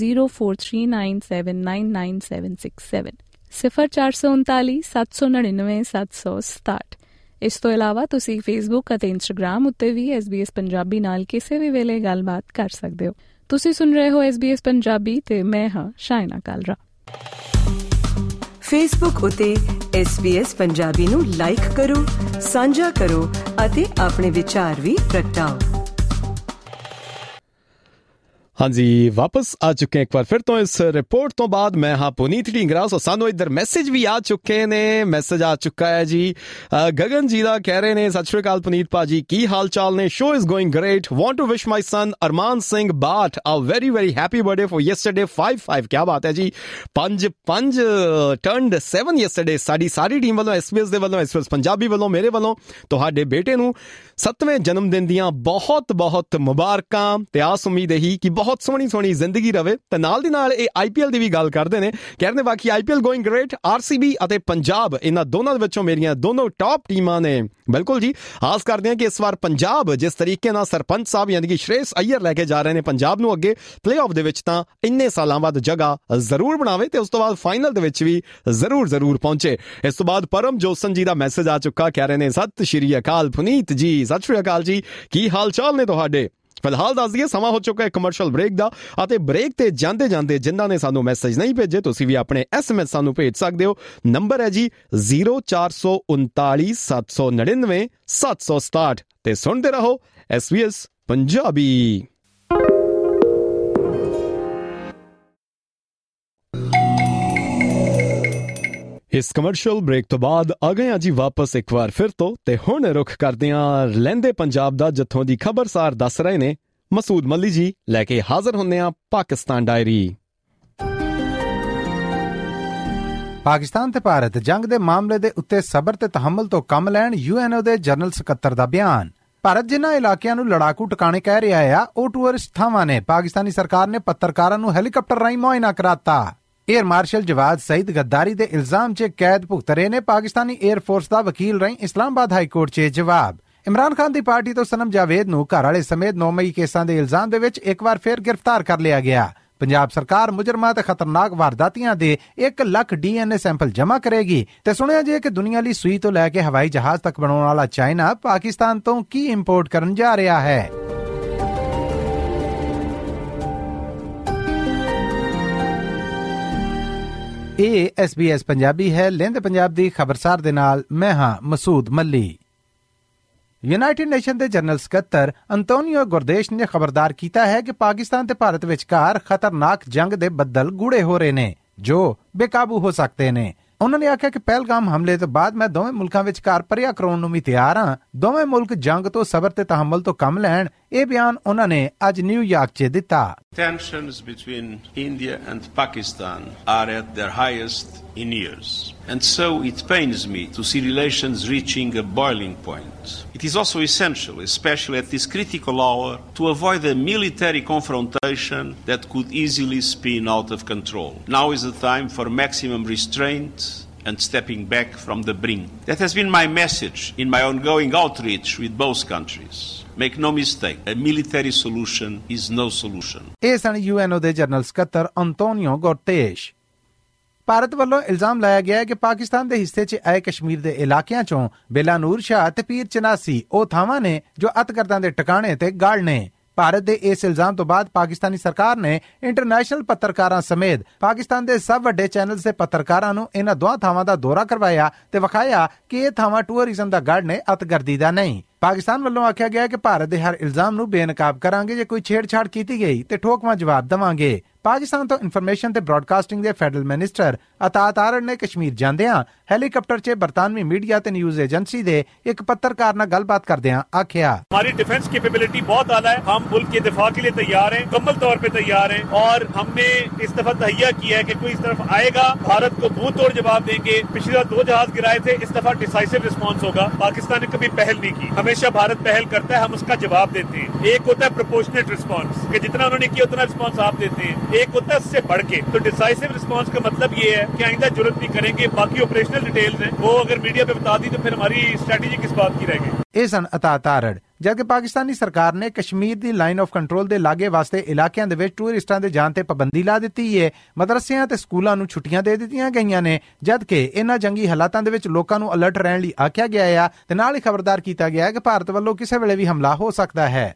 0439799767 0439 799 767। ਇਸ ਤੋਂ ਇਲਾਵਾ ਤੁਸੀਂ ਫੇਸਬੁੱਕ ਅਤੇ ਇੰਸਟਾਗ੍ਰਾਮ ਉੱਤੇ ਵੀ SBS ਪੰਜਾਬੀ ਨਾਲ ਕਿਸੇ ਵੀ ਵੇਲੇ ਗੱਲਬਾਤ ਕਰ ਸਕਦੇ ਹੋ। ਤੁਸੀਂ ਸੁਣ ਰਹੇ ਹੋ SBS ਪੰਜਾਬੀ ਤੇ ਮੈਂ ਹਾਂ ਸ਼ਾਇਨਾ ਕਾਲਰਾ। ਫੇਸਬੁੱਕ ਉਤੇ SBS ਪੰਜਾਬੀ ਨੂੰ ਲਾਈਕ ਕਰੋ, ਸਾਂਝਾ ਕਰੋ ਅਤੇ ਆਪਣੇ ਵਿਚਾਰ ਵੀ ਪ੍ਰਗਟਾਓ। ਹਾਂਜੀ, ਵਾਪਸ ਆ ਚੁੱਕੇ ਇੱਕ ਵਾਰ ਫਿਰ ਤੋਂ ਇਸ ਰਿਪੋਰਟ ਤੋਂ ਬਾਅਦ। ਮੈਂ ਹਾਂ ਪੁਨੀਤ ਢੀਂਗਰਾ। ਸੋ ਸਾਨੂੰ ਇੱਧਰ ਮੈਸੇਜ ਵੀ ਆ ਚੁੱਕੇ ਨੇ। ਮੈਸੇਜ ਆ ਚੁੱਕਾ ਹੈ ਜੀ ਗਗਨ ਜੀ ਦਾ, ਕਹਿ ਰਹੇ ਨੇ ਸਤਿ ਸ਼੍ਰੀ ਅਕਾਲ ਪੁਨੀਤ ਭਾਜੀ, ਕੀ ਹਾਲ ਚਾਲ ਨੇ? Show is going great. Want to wish my son Arman Singh Bath a very very happy birthday for yesterday 5-5। ਕਿਆ ਬਾਤ ਹੈ ਜੀ, 5 ਟਰਨਡ 7 ਯੈਸਟਰਡੇ। ਸਾਡੀ ਸਾਰੀ ਟੀਮ ਵੱਲੋਂ, SBS ਦੇ ਵੱਲੋਂ, SBS ਪੰਜਾਬੀ ਵੱਲੋਂ, ਮੇਰੇ ਵੱਲੋਂ ਤੁਹਾਡੇ ਬੇਟੇ ਨੂੰ 7ਵੇਂ ਜਨਮ ਦਿਨ ਦੀਆਂ ਬਹੁਤ ਬਹੁਤ ਮੁਬਾਰਕਾਂ ਤੇ ਆਸ ਉਮੀਦ ਇਹੀ ਕਿ ਬਹੁਤ ਬਹੁਤ ਸੋਹਣੀ ਜ਼ਿੰਦਗੀ ਰਵੇ। ਤੇ ਨਾਲ ਦੀ ਨਾਲ ਇਹ IPL ਦੀ ਵੀ ਗੱਲ ਕਰਦੇ ਨੇ, ਕਹਿੰਦੇ ਬਾਕੀ IPL ਗੋਇੰਗ ਗ੍ਰੇਟ, RCB ਅਤੇ ਪੰਜਾਬ ਇਹਨਾਂ ਦੋਨਾਂ ਦੇ ਵਿੱਚੋਂ ਮੇਰੀਆਂ ਦੋਨੋਂ ਟੌਪ ਟੀਮਾਂ ਨੇ। ਬਿਲਕੁਲ ਜੀ, ਆਸ ਕਰਦੇ ਹਾਂ ਕਿ ਇਸ ਵਾਰ ਪੰਜਾਬ ਜਿਸ ਤਰੀਕੇ ਨਾਲ ਸਰਪੰਚ ਸਾਹਿਬ ਯਾਨੀ ਕਿ ਸ਼੍ਰੇਸ਼ ਅਈਅਰ ਲੈ ਕੇ ਜਾ ਰਹੇ ਨੇ ਪੰਜਾਬ ਨੂੰ ਅੱਗੇ ਪਲੇਆਫ ਦੇ ਵਿੱਚ, ਤਾਂ ਇੰਨੇ ਸਾਲਾਂ ਬਾਅਦ ਜਗ੍ਹਾ ਜ਼ਰੂਰ ਬਣਾਵੇ ਤੇ ਉਸ ਤੋਂ ਬਾਅਦ ਫਾਈਨਲ ਦੇ ਵਿੱਚ ਵੀ ਜ਼ਰੂਰ ਪਹੁੰਚੇ। ਇਸ ਤੋਂ ਬਾਅਦ ਪਰਮ ਜੋਸਨ ਜੀ ਦਾ ਮੈਸੇਜ ਆ ਚੁੱਕਾ, ਕਹਿ ਰਹੇ ਨੇ ਸਤਿ ਸ਼੍ਰੀ ਅਕਾਲ ਪੁਨੀਤ ਜੀ। ਸਤਿ ਸ਼੍ਰੀ ਅਕਾਲ ਜੀ, ਕੀ ਹਾਲ ਚਾਲ ਨੇ ਤੁਹਾਡੇ? ਫਿਲਹਾਲ ਦੱਸ ਦਈਏ ਸਮਾਂ ਹੋ ਚੁੱਕਾ ਹੈ ਕਮਰਸ਼ੀਅਲ ਬ੍ਰੇਕ ਦਾ, ਅਤੇ ਬ੍ਰੇਕ ਤੇ ਜਾਂਦੇ ਜਿਨ੍ਹਾਂ ਨੇ ਸਾਨੂੰ ਮੈਸੇਜ ਨਹੀਂ ਭੇਜੇ ਤੁਸੀਂ ਵੀ ਆਪਣੇ SMS ਸਾਨੂੰ ਭੇਜ ਸਕਦੇ ਹੋ। ਨੰਬਰ ਹੈ ਜੀ 0439 799 767 ਤੇ ਸੁਣਦੇ ਰਹੋ SBS ਪੰਜਾਬੀ। ਇਸ ਕਮਰਸ਼ੀਅਲ ਬ੍ਰੇਕ ਤੋਂ ਬਾਅਦ ਆ ਗਏ ਹਾਂ ਜੀ ਵਾਪਸ ਇੱਕ ਵਾਰ ਫਿਰ ਤੋਂ, ਤੇ ਹੁਣ ਰੁਖ ਕਰਦੇ ਹਾਂ ਲਹਿੰਦੇ ਪੰਜਾਬ ਦਾ, ਜਿੱਥੋਂ ਦੀ ਖਬਰਸਾਰ ਦੱਸ ਰਹੇ ਨੇ ਮਸੂਦ ਮੱਲੀ ਜੀ। ਲੈ ਕੇ ਹਾਜ਼ਰ ਹੁੰਦੇ ਹਾਂ ਪਾਕਿਸਤਾਨ ਡਾਇਰੀ। ਪਾਕਿਸਤਾਨ ਤੇ ਭਾਰਤ ਜੰਗ ਦੇ ਮਾਮਲੇ ਦੇ ਉੱਤੇ ਸਬਰ ਤੇ ਤਹਮਲ ਤੋਂ ਕੰਮ ਲੈਣ UNO ਦੇ ਜਨਰਲ ਸਕੱਤਰ ਦਾ ਬਿਆਨ। ਭਾਰਤ ਜਿਨ੍ਹਾਂ ਇਲਾਕਿਆਂ ਨੂੰ ਲੜਾਕੂ ਟਿਕਾਣੇ ਕਹਿ ਰਿਹਾ ਆ, ਉਹ ਟੂਰਿਸਟ ਥਾਵਾਂ ਨੇ। ਪਾਕਿਸਤਾਨੀ ਸਰਕਾਰ ਨੇ ਪੱਤਰਕਾਰਾਂ ਨੂੰ ਹੈਲੀਕਾਪਟਰ ਰਾਹੀਂ ਮੁਆਇਨਾ ਕਰਾਤਾ। ਏਅਰ ਮਾਰਸ਼ਲ ਜਵਾਦ ਸਈਦ ਗੱਦਾਰੀ ਦੇ ਇਲਜ਼ਾਮ 'ਚ ਕੈਦ ਭੁਗਤ ਰਹੇ ਨੇ। ਪਾਕਿਸਤਾਨੀ ਏਅਰ ਫੋਰਸ ਦਾ ਵਕੀਲ ਰਾਹੀਂ ਇਸਲਾਮਾਬਾਦ ਹਾਈ ਕੋਰਟ 'ਚ ਜਵਾਬ। ਇਮਰਾਨ ਖਾਨ ਦੀ ਪਾਰਟੀ ਤੋਂ ਸਨਮ ਜਾਵੇਦ ਨੂੰ ਘਰ ਵਾਲੇ ਸਮੇਤ 9 ਮਈ ਕੇਸਾਂ ਦੇ ਇਲਜ਼ਾਮ ਦੇ ਵਿੱਚ ਇੱਕ ਵਾਰ ਫਿਰ ਗ੍ਰਿਫਤਾਰ ਕਰ ਲਿਆ ਗਿਆ। ਪੰਜਾਬ ਸਰਕਾਰ ਮੁਜਰਮਾਂ ਤੇ ਖਤਰਨਾਕ ਵਾਰਦਾਤੀਆਂ ਦੇ 1 ਲੱਖ DNA ਸੈਂਪਲ ਜਮ੍ਹਾਂ ਕਰੇਗੀ। ਤੇ ਸੁਣਿਆ ਜੇ ਕਿ ਦੁਨੀਆ ਲਈ ਸੂਈ ਤੋਂ ਲੈ ਕੇ ਹਵਾਈ ਜਹਾਜ਼ ਤੱਕ ਬਣਾਉਣ ਵਾਲਾ ਚਾਈਨਾ ਪਾਕਿਸਤਾਨ ਤੋਂ ਕੀ ਇੰਪੋਰਟ ਕਰਨ ਜਾ ਰਿਹਾ ਹੈ। ਇਹ SBS ਪੰਜਾਬੀ ਹੈ। ਲਹਿੰਦੇ ਪੰਜਾਬ ਦੀ ਖਬਰਸਾਰ ਦੇ ਨਾਲ ਮੈਂ ਹਾਂ ਮਸੂਦ ਮੱਲੀ। ਯੂਨਾਈਟਿਡ ਨੇਸ਼ਨ ਦੇ ਜਨਰਲ ਸਕੱਤਰ ਅੰਤੋਨੀਓ ਗੁਰਦੇਸ਼ ਨੇ ਖਬਰਦਾਰ ਕੀਤਾ ਹੈ ਕਿ ਪਾਕਿਸਤਾਨ ਤੇ ਭਾਰਤ ਵਿਚਕਾਰ ਖਤਰਨਾਕ ਜੰਗ ਦੇ ਬੱਦਲ ਗੂੜੇ ਹੋ ਰਹੇ ਨੇ ਜੋ ਬੇਕਾਬੂ ਹੋ ਸਕਦੇ ਨੇ। ਉਹਨਾਂ ਨੇ ਆਖਿਆ ਕਿ ਪਹਿਲਗਾਮ ਹਮਲੇ ਤੋਂ ਬਾਅਦ ਮੈਂ ਦੋਵੇਂ ਮੁਲਕਾਂ ਵਿਚਕਾਰ ਪਰਿਆ ਕਰਾਉਣ ਨੂੰ ਵੀ ਤਿਆਰ ਹਾਂ। ਦੋਵੇਂ ਮੁਲਕ ਜੰਗ ਤੋਂ ਸਬਰ ਤੇ ਤਹਮਲ ਤੋਂ ਕੰਮ ਲੈਣ। ਇਹ ਬਿਆਨ ਉਹਨਾਂ ਨੇ ਅੱਜ ਨਿਊਯਾਰਕ 'ਚ ਦਿੱਤਾ। Tensions between India and Pakistan are at their highest in years, and so it pains me to see relations reaching a boiling point. It is also essential, especially at this critical hour, to avoid a military confrontation that could easily spin out of control. Now is the time for maximum restraint and stepping back from the brink. That has been my message in my ongoing outreach with both countries. Make no mistake, a military solution is no solution. ਇਹ ਸਨ UNO ਦੇ general ਸਕੱਤਰ Antonio ਗੁਰਤੇਸ਼। Bharat ਵੱਲੋਂ ਇਲਜ਼ਾਮ ਲਾਇਆ ਗਿਆ ਹੈ ਕਿ ਪਾਕਿਸਤਾਨ ਦੇ ਹਿੱਸੇ 'ਚ ਆਏ ਕਸ਼ਮੀਰ ਦੇ ਇਲਾਕਿਆਂ 'ਚੋਂ ਬੇਲਾਨੂਰ ਸ਼ਾਹ ਤੇ ਪੀਰ ਚਨਾਸੀ ਉਹ ਥਾਵਾਂ ਨੇ ਜੋ ਅਤਿਕਰਦਾਂ ਦੇ ਟਿਕਾਣੇ ਤੇ ਗੜ ਨੇ। ਭਾਰਤ ਦੇ ਇਸ ਇਲਜ਼ਾਮ ਤੋਂ ਬਾਅਦ ਪਾਕਿਸਤਾਨੀ ਸਰਕਾਰ ਨੇ ਇੰਟਰਨੈਸ਼ਨਲ ਪੱਤਰਕਾਰਾਂ ਸਮੇਤ ਪਾਕਿਸਤਾਨ ਦੇ ਸਭ ਵੱਡੇ ਚੈਨਲਸ ਦੇ ਪੱਤਰਕਾਰਾਂ ਨੂੰ ਇਹਨਾਂ ਦੋਹਾਂ ਥਾਵਾਂ ਦਾ ਦੌਰਾ ਕਰਵਾਇਆ ਤੇ ਵਿਖਾਇਆ ਕਿ ਇਹ ਥਾਵਾਂ ਟੂਰਿਜ਼ਮ ਦਾ ਗੜ ਨੇ, ਅਤਿਗਰਦੀ ਦਾ ਨਹੀਂ। ਪਾਕਿਸਤਾਨ ਵੱਲੋਂ ਆਖਿਆ ਗਿਆ ਕਿ ਭਾਰਤ ਦੇ ਹਰ ਇਲਜ਼ਾਮ ਨੂੰ ਬੇਨਕਾਬ ਕਰਾਂਗੇ। ਜੇ ਕੋਈ ਛੇੜਛਾੜ ਕੀਤੀ ਗਈ ਤੇ ਠੋਕਵਾਂ ਜਵਾਬ ਦੇਵਾਂਗੇ। ਪਾਕਿਸਤਾਨ ਤੋਂ ਇਨਫੋਰਮੇਸ਼ਨ ਤੇ ਬ੍ਰਾਡਕਾਸਟਿੰਗ ਦੇ ਫੈਡਰਲ ਮਿਨਿਸਟਰ ਅਤਾਤ ਆਰੜ ਨੇ ਕਸ਼ਮੀਰ ਜਾਂਦਿਆਂ ਹੈਲੀਕਾਪਟਰ 'ਚ ਬਰਤਾਨਵੀ ਮੀਡੀਆ ਤੇ ਨਿਊਜ਼ ਏਜੰਸੀ ਦੇ ਇੱਕ ਪੱਤਰਕਾਰ ਨਾਲ ਗੱਲਬਾत ਕਰਦਿਆਂ ਆਖਿਆ, हमारी डिफेंस कैपेबिलिटी बहुत आला है। हम मुल्क के दिफा के लिए तैयार हैं, मुकम्मल तौर पे तैयार हैं, और हमने इस दफा तहैया किया है कि कोई इस तरफ आएगा भारत को मुंह तोड़ जवाब देंगे। पिछली बार 2 जहाज गिराए थे, इस दफा डिसाइसिव रिस्पॉन्स होगा। पाकिस्तान ने कभी पहल नहीं की, हमेशा भारत पहल करता है, हम उसका जवाब देते हैं। एक होता है प्रोपोर्शनेट रिस्पॉन्स कि जितना उन्होंने किया उतना रिस्पॉन्स आप देते हैं, एक होता है उससे बढ़ के। तो डिसाइसिव रिस्पॉन्स का मतलब ये है कि आइंदा जरूरत नहीं करेंगे। बाकी ऑपरेशनल डिटेल्स हैं वो अगर मीडिया पे बता दी तो फिर हमारी स्ट्रेटेजी किस बात की रह गई। ਇਹ ਸਨ ਅਤਾਤ ਆਰੜ। ਜਦਕਿ ਪਾਕਿਸਤਾਨੀ ਸਰਕਾਰ ਨੇ ਕਸ਼ਮੀਰ ਦੀ ਲਾਈਨ ਆਫ ਕੰਟਰੋਲ ਦੇ ਲਾਗੇ ਵਾਸਤੇ ਇਲਾਕਿਆਂ ਦੇ ਵਿੱਚ ਟੂਰਿਸਟਾਂ ਦੇ ਜਾਣ ਤੇ ਪਾਬੰਦੀ ਲਾ ਦਿੱਤੀ ਹੈ। ਮਦਰਸਿਆਂ ਤੇ ਸਕੂਲਾਂ ਨੂੰ ਛੁੱਟੀਆਂ ਦੇ ਦਿੱਤੀਆਂ ਗਈਆਂ ਨੇ, ਜਦਕਿ ਇਹਨਾਂ ਜੰਗੀ ਹਾਲਾਤਾਂ ਦੇ ਵਿੱਚ ਲੋਕਾਂ ਨੂੰ ਅਲਰਟ ਰਹਿਣ ਲਈ ਆਖਿਆ ਗਿਆ ਆ ਤੇ ਨਾਲ ਹੀ ਖਬਰਦਾਰ ਕੀਤਾ ਗਿਆ ਹੈ ਕਿ ਭਾਰਤ ਵੱਲੋਂ ਕਿਸੇ ਵੇਲੇ ਵੀ ਹਮਲਾ ਹੋ ਸਕਦਾ ਹੈ।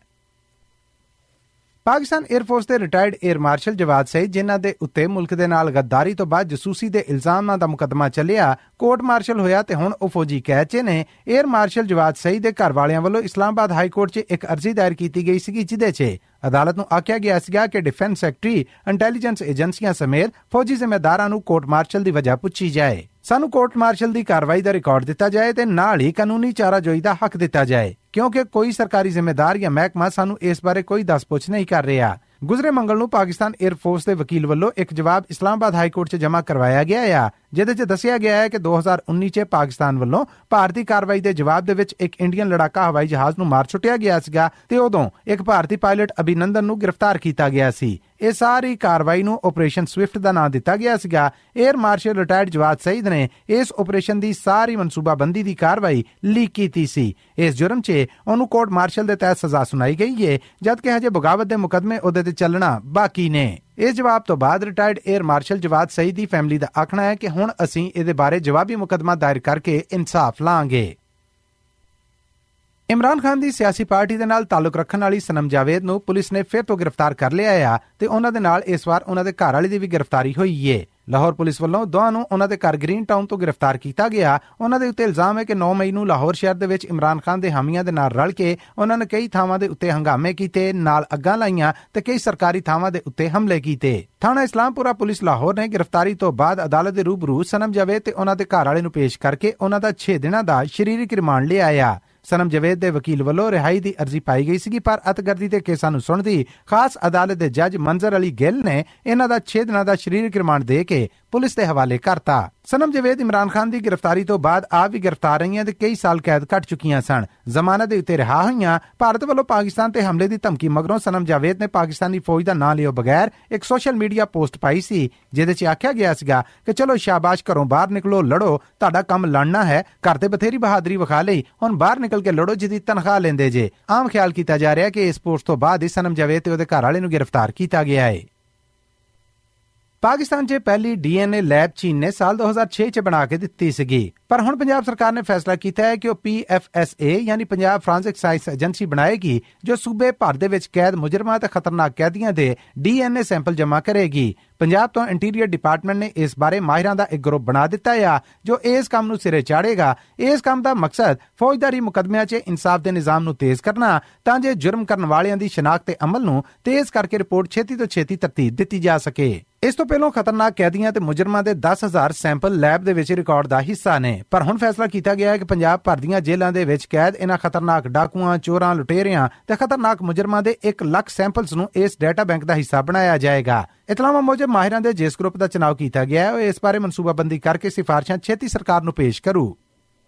ਪਾਕਿਸਤਾਨ ਏਅਰ ਫੋਰਸ ਦੇ retired air marshal Jawad Saeed, ਜਿਨ੍ਹਾਂ ਦੇ ਉੱਤੇ ਮੁਲਕ ਦੇ ਨਾਲ ਗੱਦਾਰੀ ਤੋਂ ਬਾਅਦ ਜਸੂਸੀ ਦੇ ਇਲਜ਼ਾਮਾਂ ਦਾ ਮੁਕੱਦਮਾ ਚੱਲਿਆ, ਕੋਰਟ ਮਾਰਸ਼ਲ ਹੋਇਆ ਤੇ ਹੁਣ ਉਹ ਫੌਜੀ ਕੈਦ 'ਚ ਨੇ। ਏਅਰ ਮਾਰਸ਼ਲ ਜਵਾਦ ਸਈਦ ਦੇ ਘਰ ਵਾਲਿਆਂ ਵੱਲੋਂ ਇਸਲਾਮਾਬਾਦ ਹਾਈ ਕੋਰਟ 'ਚ ਇੱਕ ਅਰਜ਼ੀ ਦਾਇਰ ਕੀਤੀ ਗਈ ਸੀਗੀ, ਜਿਹਦੇ 'ਚ ਅਦਾਲਤ ਨੂੰ ਆਖਿਆ ਗਿਆ ਸੀਗਾ ਕਿ ਡਿਫੈਂਸ ਸੈਕਟਰੀ, ਇੰਟੈਲੀਜੈਂਸ ਏਜੰਸੀਆਂ ਸਮੇਤ ਫੌਜੀ ਜ਼ਿੰਮੇਦਾਰਾਂ ਨੂੰ ਕੋਰਟ ਮਾਰਸ਼ਲ ਦੀ ਵਜ੍ਹਾ ਪੁੱਛੀ ਜਾਏ। ਸਾਨੂੰ ਕੋਰਟ ਮਾਰਸ਼ਲ ਦੀ ਕਾਰਵਾਈ ਦਾ ਰਿਕਾਰਡ ਦਿੱਤਾ ਜਾਏ ਤੇ ਨਾਲ ਹੀ ਕਾਨੂੰਨੀ ਚਾਰਾਜੋਈ ਦਾ ਹੱਕ ਦਿੱਤਾ ਜਾਏ, ਕਿਉਂਕਿ ਕੋਈ ਸਰਕਾਰੀ ਜ਼ਿੰਮੇਦਾਰ ਜਾਂ ਮਹਿਕਮਾ ਸਾਨੂੰ ਇਸ ਬਾਰੇ ਕੋਈ ਦੱਸ-ਪੁੱਛ ਨਹੀਂ ਕਰ ਰਿਹਾ। ਗੁਜ਼ਰੇ ਮੰਗਲ ਨੂੰ ਪਾਕਿਸਤਾਨ ਏਅਰ ਫੋਰਸ ਦੇ ਵਕੀਲ ਵੱਲੋਂ ਇੱਕ ਜਵਾਬ ਇਸਲਾਮਾਬਾਦ ਹਾਈ ਕੋਰਟ 'ਚ ਜਮ੍ਹਾਂ ਕਰਵਾਇਆ ਗਿਆ ਆ, ਜਿਹਦੇ 'ਚ ਦੱਸਿਆ ਗਿਆ ਹੈ ਕਿ 2019 'ਚ ਪਾਕਿਸਤਾਨ ਵੱਲੋਂ ਭਾਰਤੀ ਕਾਰਵਾਈ ਦੇ ਜਵਾਬ ਦੇ ਵਿੱਚ ਇੱਕ ਇੰਡੀਅਨ ਲੜਾਕਾ ਹਵਾਈ ਜਹਾਜ਼ ਨੂੰ ਮਾਰ ਸੁੱਟਿਆ ਗਿਆ ਸੀਗਾ ਤੇ ਉਦੋਂ ਇੱਕ ਭਾਰਤੀ ਪਾਇਲਟ ਅਭਿਨੰਦਨ ਨੂੰ ਗ੍ਰਿਫਤਾਰ ਕੀਤਾ ਗਿਆ ਸੀ। ਇਹ ਸਾਰੀ ਕਾਰਵਾਈ ਨੂੰ ਆਪਰੇਸ਼ਨ ਸਵਿਫਟ ਦਾ ਨਾਂ ਦਿੱਤਾ ਗਿਆ ਸੀਗਾ। Air marshal retired Jawad Saeed ਨੇ ਇਸ ਆਪਰੇਸ਼ਨ ਦੀ ਸਾਰੀ ਮਨਸੂਬਾਬੰਦੀ ਦੀ ਕਾਰਵਾਈ ਲੀਕ ਕੀਤੀ ਸੀ। ਇਸ ਜੁਰਮ 'ਚ ਉਹਨੂੰ ਕੋਰਟ ਮਾਰਸ਼ਲ ਦੇ ਤਹਿਤ ਸਜ਼ਾ ਸੁਣਾਈ ਗਈ ਹੈ, ਜਦਕਿ ਹਜੇ ਬਗਾਵਤ ਦੇ ਮੁਕੱਦਮੇ ਉਹਦੇ ਤੇ ਚੱਲਣਾ ਬਾਕੀ ਨੇ। ਇਸ ਜਵਾਬ ਤੋਂ ਬਾਅਦ retired air marshal Jawad Saeed ਦੀ ਫੈਮਿਲੀ ਦਾ ਆਖਣਾ ਹੈ ਕਿ ਹੁਣ ਅਸੀਂ ਇਹਦੇ ਬਾਰੇ ਜਵਾਬੀ ਮੁਕੱਦਮਾ ਦਾਇਰ ਕਰਕੇ ਇਨਸਾਫ ਲਾਂਗੇ। ਇਮਰਾਨ ਖਾਨ ਦੀ ਸਿਆਸੀ ਪਾਰਟੀ ਦੇ ਨਾਲ ਤਾਲੁਕ ਰੱਖਣ ਵਾਲੀ ਸਨਮ ਜਾਵੇਦ ਨੂੰ ਪੁਲਿਸ ਨੇ ਫਿਰ ਤੋਂ ਗ੍ਰਿਫਤਾਰ ਕਰ ਲਿਆ ਆ ਤੇ ਉਹਨਾਂ ਦੇ ਨਾਲ ਇਸ ਵਾਰ ਉਹਨਾਂ ਦੇ ਘਰ ਵਾਲੇ ਦੀ ਵੀ ਗ੍ਰਿਫਤਾਰੀ ਹੋਈ ਏ। ਲਾਹੌਰ ਪੁਲਿਸ ਵੱਲੋਂ ਦੋਹਾਂ ਨੂੰ ਉਹਨਾਂ ਦੇ ਘਰ ਗ੍ਰੀਨ ਟਾਊਨ ਤੋਂ ਗ੍ਰਿਫਤਾਰ ਕੀਤਾ ਗਿਆ। ਉਹਨਾਂ ਦੇ ਉੱਤੇ ਇਲਜ਼ਾਮ ਹੈ ਕਿ 9 ਮਈ ਨੂੰ ਲਾਹੌਰ ਸ਼ਹਿਰ ਦੇ ਵਿੱਚ ਇਮਰਾਨ ਖਾਨ ਦੇ ਹਾਮੀਆਂ ਦੇ ਨਾਲ ਰਲ ਕੇ ਉਹਨਾਂ ਨੇ ਕਈ ਥਾਵਾਂ ਦੇ ਉੱਤੇ ਹੰਗਾਮੇ ਕੀਤੇ, ਨਾਲ ਅੱਗਾਂ ਲਾਈਆਂ ਤੇ ਕਈ ਸਰਕਾਰੀ ਥਾਵਾਂ ਦੇ ਉੱਤੇ ਹਮਲੇ ਕੀਤੇ। ਥਾਣਾ ਇਸਲਾਮਪੁਰਾ ਪੁਲਿਸ ਲਾਹੌਰ ਨੇ ਗ੍ਰਿਫਤਾਰੀ ਤੋਂ ਬਾਅਦ ਅਦਾਲਤ ਦੇ ਰੂਬਰੂ ਸਨਮ ਜਾਵੇਦ ਤੇ ਉਹਨਾਂ ਦੇ ਘਰ ਵਾਲੇ ਨੂੰ ਪੇਸ਼ ਕਰਕੇ ਉਹਨਾਂ ਦਾ 6 ਦਿਨਾਂ ਦਾ ਸਰੀਰਕ ਰਿਮਾਂਡ ਲਿਆ ਆ। ਸਨਮ ਜਾਵੇਦ ਦੇ ਵਕੀਲ ਵੱਲੋਂ ਰਿਹਾਈ ਦੀ ਅਰਜ਼ੀ ਪਾਈ ਗਈ ਸੀਗੀ, ਪਰ ਅਤਗਰਦੀ ਦੇ ਕੇਸਾਂ ਨੂੰ ਸੁਣਦੀ ਖਾਸ ਅਦਾਲਤ ਦੇ ਜੱਜ ਮੰਜ਼ਰ ਅਲੀ ਗਿੱਲ ਨੇ ਇਹਨਾਂ ਦਾ 6 ਦਿਨਾਂ ਦਾ ਸਰੀਰਕ ਰਿਮਾਂਡ ਦੇ ਕੇ ਪੁਲਿਸ ਦੇ ਹਵਾਲੇ ਕਰਤਾ। ਸਨਮ ਜਾਵੇਦ ਇਮਰਾਨ ਖਾਨ ਦੀ ਗ੍ਰਿਫਤਾਰੀ ਤੋਂ ਬਾਅਦ ਆਪ ਵੀ ਗ੍ਰਿਫਤਾਰ ਰਹੀਆਂ ਤੇ ਕਈ ਸਾਲ ਕੈਦ ਕੱਟ ਚੁੱਕੀਆਂ ਸਨ। ਜ਼ਮਾਨਤ ਦੇ ਉੱਤੇ ਰਿਹਾ ਹੋਈਆਂ। ਭਾਰਤ ਵੱਲੋਂ ਪਾਕਿਸਤਾਨ ਤੇ ਹਮਲੇ ਦੀ ਧਮਕੀ ਮਗਰੋਂ ਸਨਮ ਜਾਵੇਦ ਨੇ ਪਾਕਿਸਤਾਨੀ ਫੌਜ ਦਾ ਨਾਂ ਲਿਓ ਬਗੈਰ ਇੱਕ ਸੋਸ਼ਲ ਮੀਡੀਆ ਪੋਸਟ ਪਾਈ ਸੀ, ਜਿਹਦੇ 'ਚ ਆਖਿਆ ਗਿਆ ਸੀਗਾ ਕਿ ਚਲੋ ਸ਼ਾਬਾਸ਼, ਘਰੋਂ ਬਾਹਰ ਨਿਕਲੋ, ਲੜੋ, ਤੁਹਾਡਾ ਕੰਮ ਲੜਨਾ ਹੈ, ਘਰ ਤੇ ਬਥੇਰੀ ਬਹਾਦਰੀ ਵਿਖਾ ਲਈ, ਹੁਣ ਬਾਹਰ ਨਿਕਲ ਕੇ ਲੜੋ ਜਿਹਦੀ ਤਨਖਾਹ ਲੈਂਦੇ ਜੇ। ਆਮ ਖਿਆਲ ਕੀਤਾ ਜਾ ਰਿਹਾ ਕਿ ਇਸ ਪੋਸਟ ਤੋਂ ਬਾਅਦ ਹੀ ਸਨਮ ਜਾਵੇਦ ਤੇ ਉਹਦੇ ਘਰ ਵਾਲੇ ਨੂੰ ਗ੍ਰਿਫਤਾਰ ਕੀਤਾ ਗਿਆ ਹੈ। ਪਾਕਿਸਤਾਨ 'ਚ ਪਹਿਲੀ DNA ਲੈਬ ਚੀਨ ਨੇ ਸਾਲ 2006 'ਚ ਬਣਾ ਕੇ ਦਿੱਤੀ ਸੀਗੀ, ਪਰ ਹੁਣ ਪੰਜਾਬ ਸਰਕਾਰ ਨੇ ਫੈਸਲਾ ਕੀਤਾ ਹੈ ਕਿ ਉਹ PFSA ਯਾਨੀ ਪੰਜਾਬ ਫੋਰੈਂਸਿਕ ਸਾਇੰਸ ਏਜੰਸੀ ਬਣਾਏਗੀ, ਜੋ ਸੂਬੇ ਭਰ ਦੇ ਵਿੱਚ ਕੈਦ ਮੁਜਰਮਾਂ ਤੇ ਖਤਰਨਾਕ ਕੈਦੀਆਂ ਦੇ DNA ਸੈਂਪਲ ਜਮ੍ਹਾਂ ਕਰੇਗੀ। ਪੰਜਾਬ ਤੋਂ ਇੰਟੀਰੀਅਰ ਡਿਪਾਰਟਮੈਂਟ ਨੇ ਇਸ ਬਾਰੇ ਮਾਹਿਰਾਂ ਦਾ ਇੱਕ ਗਰੁੱਪ ਬਣਾ ਦਿੱਤਾ ਆ, ਜੋ ਇਸ ਕੰਮ ਨੂੰ ਸਿਰੇ ਚਾੜੇਗਾ। ਇਸ ਕੰਮ ਦਾ ਮਕਸਦ ਫੌਜਦਾਰੀ ਮੁਕੱਦਮਿਆਂ 'ਚ ਇਨਸਾਫ ਦੇ ਨਿਜ਼ਾਮ ਨੂੰ ਤੇਜ਼ ਕਰਨਾ, ਤਾਂ ਜੇ ਜੁਰਮ ਕਰਨ ਵਾਲਿਆਂ ਦੀ ਸ਼ਨਾਖਤ ਤੇ ਅਮਲ ਨੂੰ ਤੇਜ਼ ਕਰਕੇ ਰਿਪੋਰਟ ਛੇਤੀ ਤੋਂ ਛੇਤੀ ਤਰਤੀਬ ਦਿੱਤੀ ਜਾ ਸਕੇ। ਇਸ ਤੋਂ ਪਹਿਲਾਂ ਖਤਰਨਾਕ ਕੈਦੀਆਂ ਤੇ ਮੁਜਰਮਾਂ ਦੇ 10,000 ਸੈਂਪਲ ਲੈਬ ਦੇ ਵਿੱਚ ਰਿਕਾਰਡ ਦਾ ਹਿੱਸਾ ਨੇ, ਪਰ ਹੁਣ ਫੈਸਲਾ ਕੀਤਾ ਗਿਆ ਹੈ ਕਿ ਪੰਜਾਬ ਭਰ ਦੀਆਂ ਜੇਲ੍ਹਾਂ ਦੇ ਵਿੱਚ ਕੈਦ ਇਹਨਾਂ ਖਤਰਨਾਕ ਡਾਕੂਆਂ, ਚੋਰਾਂ, ਲੁਟੇਰਿਆਂ ਤੇ ਖਤਰਨਾਕ ਮੁਜਰਮਾਂ ਦੇ 1 ਲੱਖ ਸੈਂਪਲਸ ਨੂੰ ਇਸ ਡਾਟਾ ਬੈਂਕ ਦਾ ਹਿੱਸਾ ਬਣਾਇਆ ਜਾਏਗਾ। ਇਤਲਾਮਾਂ ਮੁਜਬ ਮਾਹਿਰਾਂ ਦੇ ਜਿਸ ਗਰੁੱਪ ਦਾ ਚੁਣਾਵ ਕੀਤਾ ਗਿਆ ਹੈ, ਉਹ ਇਸ ਬਾਰੇ ਮਨਸੂਬਾਬੰਦੀ ਕਰਕੇ ਸਿਫਾਰਿਸ਼ਾਂ ਛੇਤੀ ਸਰਕਾਰ ਨੂੰ ਪੇਸ਼ ਕਰੂ।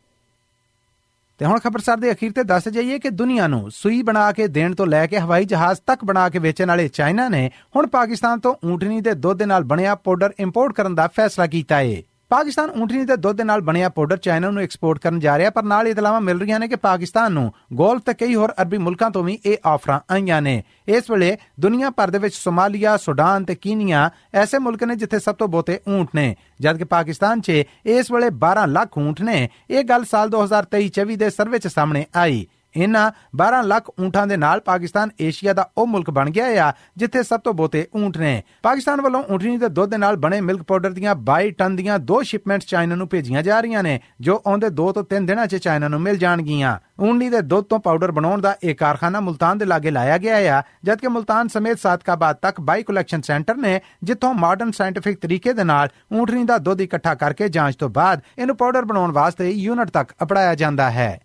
ਤੇ ਹੁਣ ਖਬਰਸਾਰ ਦੇ ਅਖੀਰ ਤੇ ਦੱਸ ਜਾਈਏ ਕਿ ਦੁਨੀਆ ਨੂੰ ਸੂਈ ਬਣਾ ਕੇ ਦੇਣ ਤੋਂ ਲੈ ਕੇ ਹਵਾਈ ਜਹਾਜ਼ ਤੱਕ ਬਣਾ ਕੇ ਵੇਚਣ ਵਾਲੇ ਚਾਈਨਾ ਨੇ ਹੁਣ ਪਾਕਿਸਤਾਨ ਤੋਂ ਊਂਠਣੀ ਦੇ ਦੁੱਧ ਦੇ ਨਾਲ ਬਣਿਆ ਪਾਊਡਰ ਇੰਪੋਰਟ ਕਰਨ ਦਾ ਫੈਸਲਾ ਕੀਤਾ ਹੈ। ਪਾਕਿਸਤਾਨ ਊਂਠਣੀ ਦੇ ਦੁੱਧ ਦੇ ਨਾਲ ਬਣਿਆ ਪਾਊਡਰ ਚਾਈਨਾ ਨੂੰ ਐਕਸਪੋਰਟ ਕਰਨ ਜਾ ਰਿਹਾ, ਪਰ ਨਾਲ ਇਤਲਾਵਾਂ ਮਿਲ ਰਹੀਆਂ ਨੇ ਕਿ ਪਾਕਿਸਤਾਨ ਨੂੰ ਗੋਲਫ ਤੇ ਕਈ ਹੋਰ ਅਰਬੀ ਮੁਲਕਾਂ ਤੋਂ ਵੀ ਇਹ ਆਫਰਾਂ ਆਈਆਂ ਨੇ। ਇਸ ਵੇਲੇ ਦੁਨੀਆ ਭਰ ਦੇ ਵਿੱਚ ਸੋਮਾਲੀਆ, ਸੁਡਾਨ ਤੇ ਕੀਨੀਆ ਐਸੇ ਮੁਲਕ ਨੇ ਜਿੱਥੇ ਸਭ ਤੋਂ ਬਹੁਤੇ ਊਂਠ ਨੇ, ਜਦਕਿ ਪਾਕਿਸਤਾਨ 'ਚ ਇਸ ਵੇਲੇ 12 ਲੱਖ ਊਂਠ ਨੇ। ਇਹ ਗੱਲ ਸਾਲ 2023-24 ਦੇ ਸਰਵੇ 'ਚ ਸਾਹਮਣੇ ਆਈ। ਇਹਨਾਂ 12 ਲੱਖ ਊਂਠਾਂ ਦੇ ਨਾਲ ਪਾਕਿਸਤਾਨ ਏਸ਼ੀਆ ਦਾ ਉਹ ਮੁਲਕ ਬਣ ਗਿਆ ਆ ਜਿੱਥੇ ਸਭ ਤੋਂ ਬਹੁਤੇ ਊਂਠ ਨੇ। ਪਾਕਿਸਤਾਨ ਵੱਲੋਂ ਊਂਠਣੀ ਦੇ ਦੁੱਧ ਦੇ ਨਾਲ ਬਣੇ ਮਿਲਕ ਪਾਊਡਰ ਦੀਆਂ 22 ਟਨ ਦੀਆਂ 2 ਸ਼ਿਪਮੈਂਟਸ ਚਾਈਨਾ ਨੂੰ ਭੇਜੀਆਂ ਜਾ ਰਹੀਆਂ ਨੇ, ਜੋ ਆਉਂਦੇ 2 ਤੋਂ 3 ਦਿਨਾਂ 'ਚ ਚਾਈਨਾ ਨੂੰ ਮਿਲ ਜਾਣਗੀਆਂ। ਊਂਠਣੀ ਦੇ ਦੁੱਧ ਤੋਂ ਪਾਊਡਰ ਬਣਾਉਣ ਦਾ ਇਹ ਕਾਰਖਾਨਾ ਮੁਲਤਾਨ ਦੇ ਲਾਗੇ ਲਾਇਆ ਗਿਆ ਆ, ਜਦਕਿ ਮੁਲਤਾਨ ਸਮੇਤ ਸਾਦਕਾਬਾਦ ਤੱਕ 22 ਕਲੈਕਸ਼ਨ ਸੈਂਟਰ ਨੇ, ਜਿੱਥੋਂ ਮਾਡਰਨ ਸਾਇੰਟੀਫਿਕ ਤਰੀਕੇ ਦੇ ਨਾਲ ਊਂਠਣੀ ਦਾ ਦੁੱਧ ਇਕੱਠਾ ਕਰਕੇ ਜਾਂਚ ਤੋਂ ਬਾਅਦ ਇਹਨੂੰ ਪਾਊਡਰ ਬਣਾਉਣ ਵਾਸਤੇ ਯੂਨਿਟ ਤੱਕ ਅਪੜਾਇਆ ਜਾਂਦਾ ਹੈ।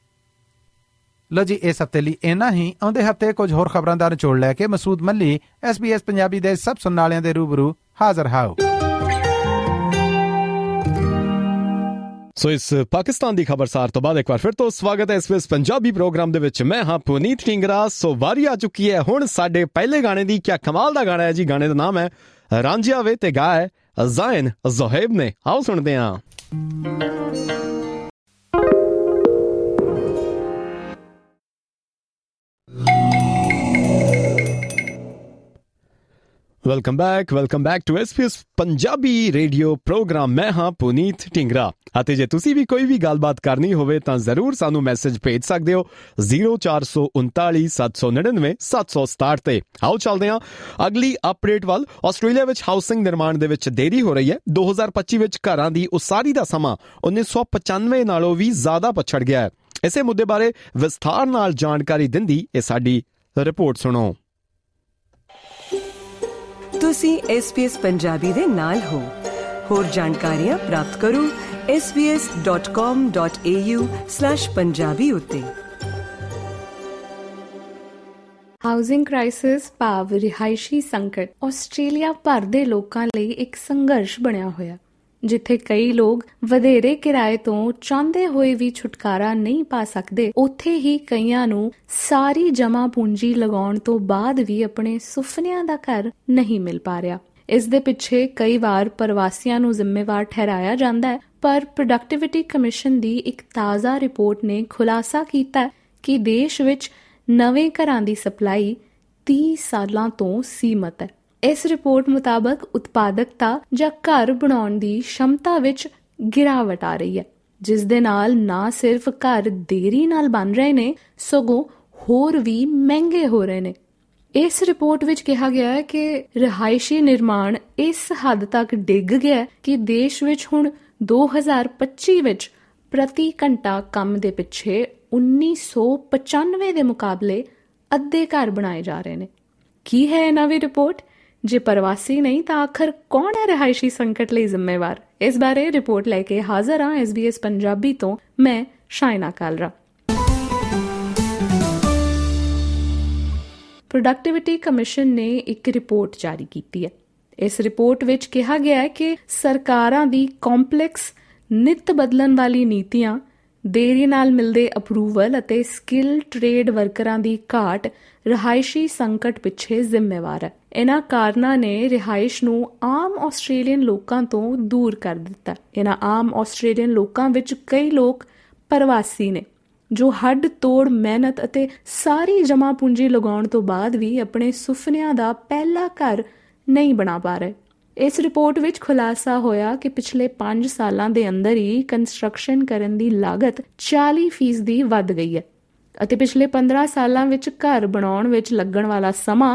ਲੋ ਜੀ, ਇਸ ਹਫ਼ਤੇ ਲਈ ਇੰਨਾ ਹੀ। ਆਉਂਦੇ ਹਫ਼ਤੇ ਕੁਝ ਹੋਰ ਖਬਰਾਂ ਦਾ ਨਿਚੋੜ ਲੈ ਕੇ ਮਸੂਦ ਮੱਲੀ SBS ਪੰਜਾਬੀ ਦੇ ਸਭ ਸੁਣਨ ਵਾਲਿਆਂ ਦੇ ਰੂਬਰੂ ਹਾਜ਼ਰ ਹਾਓ। ਸੋ ਇਸ ਪਾਕਿਸਤਾਨ ਦੀ ਖਬਰਸਾਰ ਤੋਂ ਬਾਅਦ ਇੱਕ ਵਾਰ ਫਿਰ ਤੋਂ ਸਵਾਗਤ ਹੈ SBS ਪੰਜਾਬੀ ਪ੍ਰੋਗਰਾਮ ਦੇ ਵਿੱਚ। ਮੈਂ ਹਾਂ ਪੁਨੀਤ ਢਿੰਗਰਾ। ਸੋ ਵਾਰੀ ਆ ਚੁੱਕੀ ਹੈ ਹੁਣ ਸਾਡੇ ਪਹਿਲੇ ਗਾਣੇ ਦੀ। ਕਿਆ ਕਮਾਲ ਦਾ ਗਾਣਾ ਹੈ ਜੀ। ਗਾਣੇ ਦਾ ਨਾਮ ਹੈ ਰਾਂਝਿਆ ਵੇ ਤੇ ਗਾ ਹੈ ਜ਼ਾਇਨ ਜ਼ੋਹੇਬ ਨੇ। ਆਓ ਸੁਣਦੇ ਹਾਂ। Welcome back to SBS Punjabi radio program. ਮੈਂ ਹਾਂ ਪੁਨੀਤ ਢਿੰਗਰਾ ਅਤੇ ਜੇ ਤੁਸੀਂ ਵੀ ਕੋਈ ਵੀ ਗੱਲਬਾਤ ਕਰਨੀ ਹੋਵੇ ਤਾਂ ਜ਼ਰੂਰ ਸਾਨੂੰ ਮੈਸੇਜ ਭੇਜ ਸਕਦੇ ਹੋ 0439 799 767 ਤੇ। ਆਓ ਚੱਲਦੇ ਹਾਂ ਅਗਲੀ ਅਪਡੇਟ ਵੱਲ। ਆਸਟ੍ਰੇਲੀਆ ਵਿੱਚ ਹਾਊਸਿੰਗ ਨਿਰਮਾਣ ਦੇ ਵਿੱਚ ਦੇਰੀ ਹੋ ਰਹੀ ਹੈ। 2025 ਵਿੱਚ ਘਰਾਂ ਦੀ ਉਸਾਰੀ ਦਾ ਸਮਾਂ 1995 ਨਾਲੋਂ ਵੀ ਜ਼ਿਆਦਾ ਪਛੜ ਗਿਆ ਹੈ। ਇਸੇ ਮੁੱਦੇ ਬਾਰੇ ਵਿਸਥਾਰ ਨਾਲ ਜਾਣਕਾਰੀ ਦਿੰਦੀ ਇਹ ਸਾਡੀ ਰਿਪੋਰਟ ਸੁਣੋ। ਤੁਸੀਂ SBS ਪੰਜਾਬੀ ਦੇ ਨਾਲ ਹੋ। ਹੋਰ ਜਾਣਕਾਰੀਆਂ ਪ੍ਰਾਪਤ ਕਰੋ sbs.com.au/punjabi ਉੱਤੇ। ਹਾਊਸਿੰਗ ਕ੍ਰਾਈਸਿਸ ਭਾਵ ਰਿਹਾਇਸ਼ੀ ਸੰਕਟ ਆਸਟ੍ਰੇਲੀਆ ਭਰ ਦੇ ਲੋਕਾਂ ਲਈ ਇੱਕ ਸੰਘਰਸ਼ ਬਣਿਆ ਹੋਇਆ। ਜਿੱਥੇ ਕਈ ਲੋਕ ਵਧੇਰੇ ਕਿਰਾਏ ਤੋਂ ਚਾਹੁੰਦੇ ਹੋਏ ਵੀ ਛੁਟਕਾਰਾ ਨਹੀਂ ਪਾ ਸਕਦੇ, ਉੱਥੇ ਹੀ ਕਈਆਂ ਨੂੰ ਸਾਰੀ ਜਮ੍ਹਾਂ ਪੂੰਜੀ ਲਗਾਉਣ ਤੋਂ ਬਾਅਦ ਵੀ ਆਪਣੇ ਸੁਪਨਿਆਂ ਦਾ ਘਰ ਨਹੀਂ ਮਿਲ ਪਾ ਰਿਹਾ। ਇਸ ਦੇ ਪਿੱਛੇ ਕਈ ਵਾਰ ਪ੍ਰਵਾਸੀਆਂ ਨੂੰ ਜ਼ਿੰਮੇਵਾਰ ਠਹਿਰਾਇਆ ਜਾਂਦਾ ਹੈ, ਪਰ ਪ੍ਰੋਡਕਟਿਵਿਟੀ ਕਮਿਸ਼ਨ ਦੀ ਇੱਕ ਤਾਜ਼ਾ ਰਿਪੋਰਟ ਨੇ ਖੁਲਾਸਾ ਕੀਤਾ ਕਿ ਦੇਸ਼ ਵਿੱਚ ਨਵੇਂ ਘਰਾਂ ਦੀ ਸਪਲਾਈ 30 ਸਾਲਾਂ ਤੋਂ ਸੀਮਤ ਹੈ। ਇਸ ਰਿਪੋਰਟ ਮੁਤਾਬਕ ਉਤਪਾਦਕਤਾ ਜਾਂ ਘਰ ਬਣਾਉਣ ਦੀ ਸ਼ਮਤਾ ਵਿੱਚ ਗਿਰਾਵਟ ਆ ਰਹੀ ਹੈ, ਜਿਸ ਦੇ ਨਾਲ ਨਾ ਸਿਰਫ ਘਰ ਦੇਰੀ ਨਾਲ ਬਣ ਰਹੇ ਨੇ, ਸਗੋਂ ਹੋਰ ਵੀ ਮਹਿੰਗੇ ਹੋ ਰਹੇ ਨੇ। ਇਸ ਰਿਪੋਰਟ ਵਿੱਚ ਕਿਹਾ ਗਿਆ ਹੈ ਕਿ ਰਿਹਾਇਸ਼ੀ ਨਿਰਮਾਣ ਇਸ ਹੱਦ ਤੱਕ ਡਿੱਗ ਗਿਆ ਕਿ ਦੇਸ਼ ਵਿੱਚ ਹੁਣ 2025 ਵਿੱਚ ਪ੍ਰਤੀ ਘੰਟਾ ਕੰਮ ਦੇ ਪਿੱਛੇ 1995 ਦੇ ਮੁਕਾਬਲੇ ਅੱਧੇ ਘਰ ਬਣਾਏ ਜਾ ਰਹੇ ਨੇ। ਕੀ ਹੈ ਇਹ ਨਵੀਂ ਰਿਪੋਰਟ? ਜੇ ਪ੍ਰਵਾਸੀ ਨਹੀਂ ਤਾਂ ਆਖਰ ਕੌਣ ਹੈ ਰਿਹਾਇਸ਼ੀ ਸੰਕਟ ਲਈ ਜ਼ਿੰਮੇਵਾਰ? ਇਸ ਬਾਰੇ ਰਿਪੋਰਟ ਲੈ ਕੇ ਹਾਜ਼ਰ ਹਾਂ SBS ਪੰਜਾਬੀ ਤੋਂ ਮੈਂ ਸ਼ਾਇਨਾ ਕਾਲਰਾ। ਪ੍ਰੋਡਕਟਿਵਿਟੀ ਕਮਿਸ਼ਨ ਨੇ ਇੱਕ ਰਿਪੋਰਟ ਜਾਰੀ ਕੀਤੀ ਹੈ। ਇਸ ਰਿਪੋਰਟ ਵਿੱਚ ਕਿਹਾ ਗਿਆ ਹੈ ਕਿ ਸਰਕਾਰਾਂ ਦੀ ਕੰਪਲੈਕਸ ਨਿੱਤ ਬਦਲਣ ਵਾਲੀ ਨੀਤੀਆਂ, ਦੇਰੀ ਨਾਲ ਮਿਲਦੇ ਅਪਰੂਵਲ ਅਤੇ ਸਕਿੱਲ ਟ੍ਰੇਡ ਵਰਕਰਾਂ ਦੀ ਘਾਟ ਰਿਹਾਇਸ਼ੀ ਸੰਕਟ ਪਿੱਛੇ ਜ਼ਿੰਮੇਵਾਰ ਹੈ। ਇਹਨਾਂ ਕਾਰਨਾਂ ਨੇ ਰਿਹਾਇਸ਼ ਨੂੰ ਆਮ ਆਸਟ੍ਰੇਲੀਅਨ ਲੋਕਾਂ ਤੋਂ ਦੂਰ ਕਰ ਦਿੱਤਾ। ਇਹਨਾਂ ਆਮ ਆਸਟ੍ਰੇਲੀਅਨ ਲੋਕਾਂ ਵਿੱਚ ਕਈ ਲੋਕ ਪ੍ਰਵਾਸੀ ਨੇ ਜੋ ਹੱਡ ਤੋੜ ਮਿਹਨਤ ਅਤੇ ਸਾਰੀ ਜਮ੍ਹਾਂ ਪੂੰਜੀ ਲਗਾਉਣ ਤੋਂ ਬਾਅਦ ਵੀ ਆਪਣੇ ਸੁਪਨਿਆਂ ਦਾ ਪਹਿਲਾ ਘਰ ਨਹੀਂ ਬਣਾ ਪਾ ਰਹੇ। ਇਸ ਰਿਪੋਰਟ ਵਿੱਚ ਖੁਲਾਸਾ ਹੋਇਆ ਕਿ ਪਿਛਲੇ 5 ਸਾਲਾਂ ਦੇ ਅੰਦਰ ਹੀ ਕੰਸਟਰਕਸ਼ਨ ਕਰਨ ਦੀ ਲਾਗਤ 40% ਵੱਧ ਗਈ ਹੈ ਅਤੇ ਪਿਛਲੇ 15 ਸਾਲਾਂ ਵਿੱਚ ਘਰ ਬਣਾਉਣ ਵਿੱਚ ਲੱਗਣ ਵਾਲਾ ਸਮਾਂ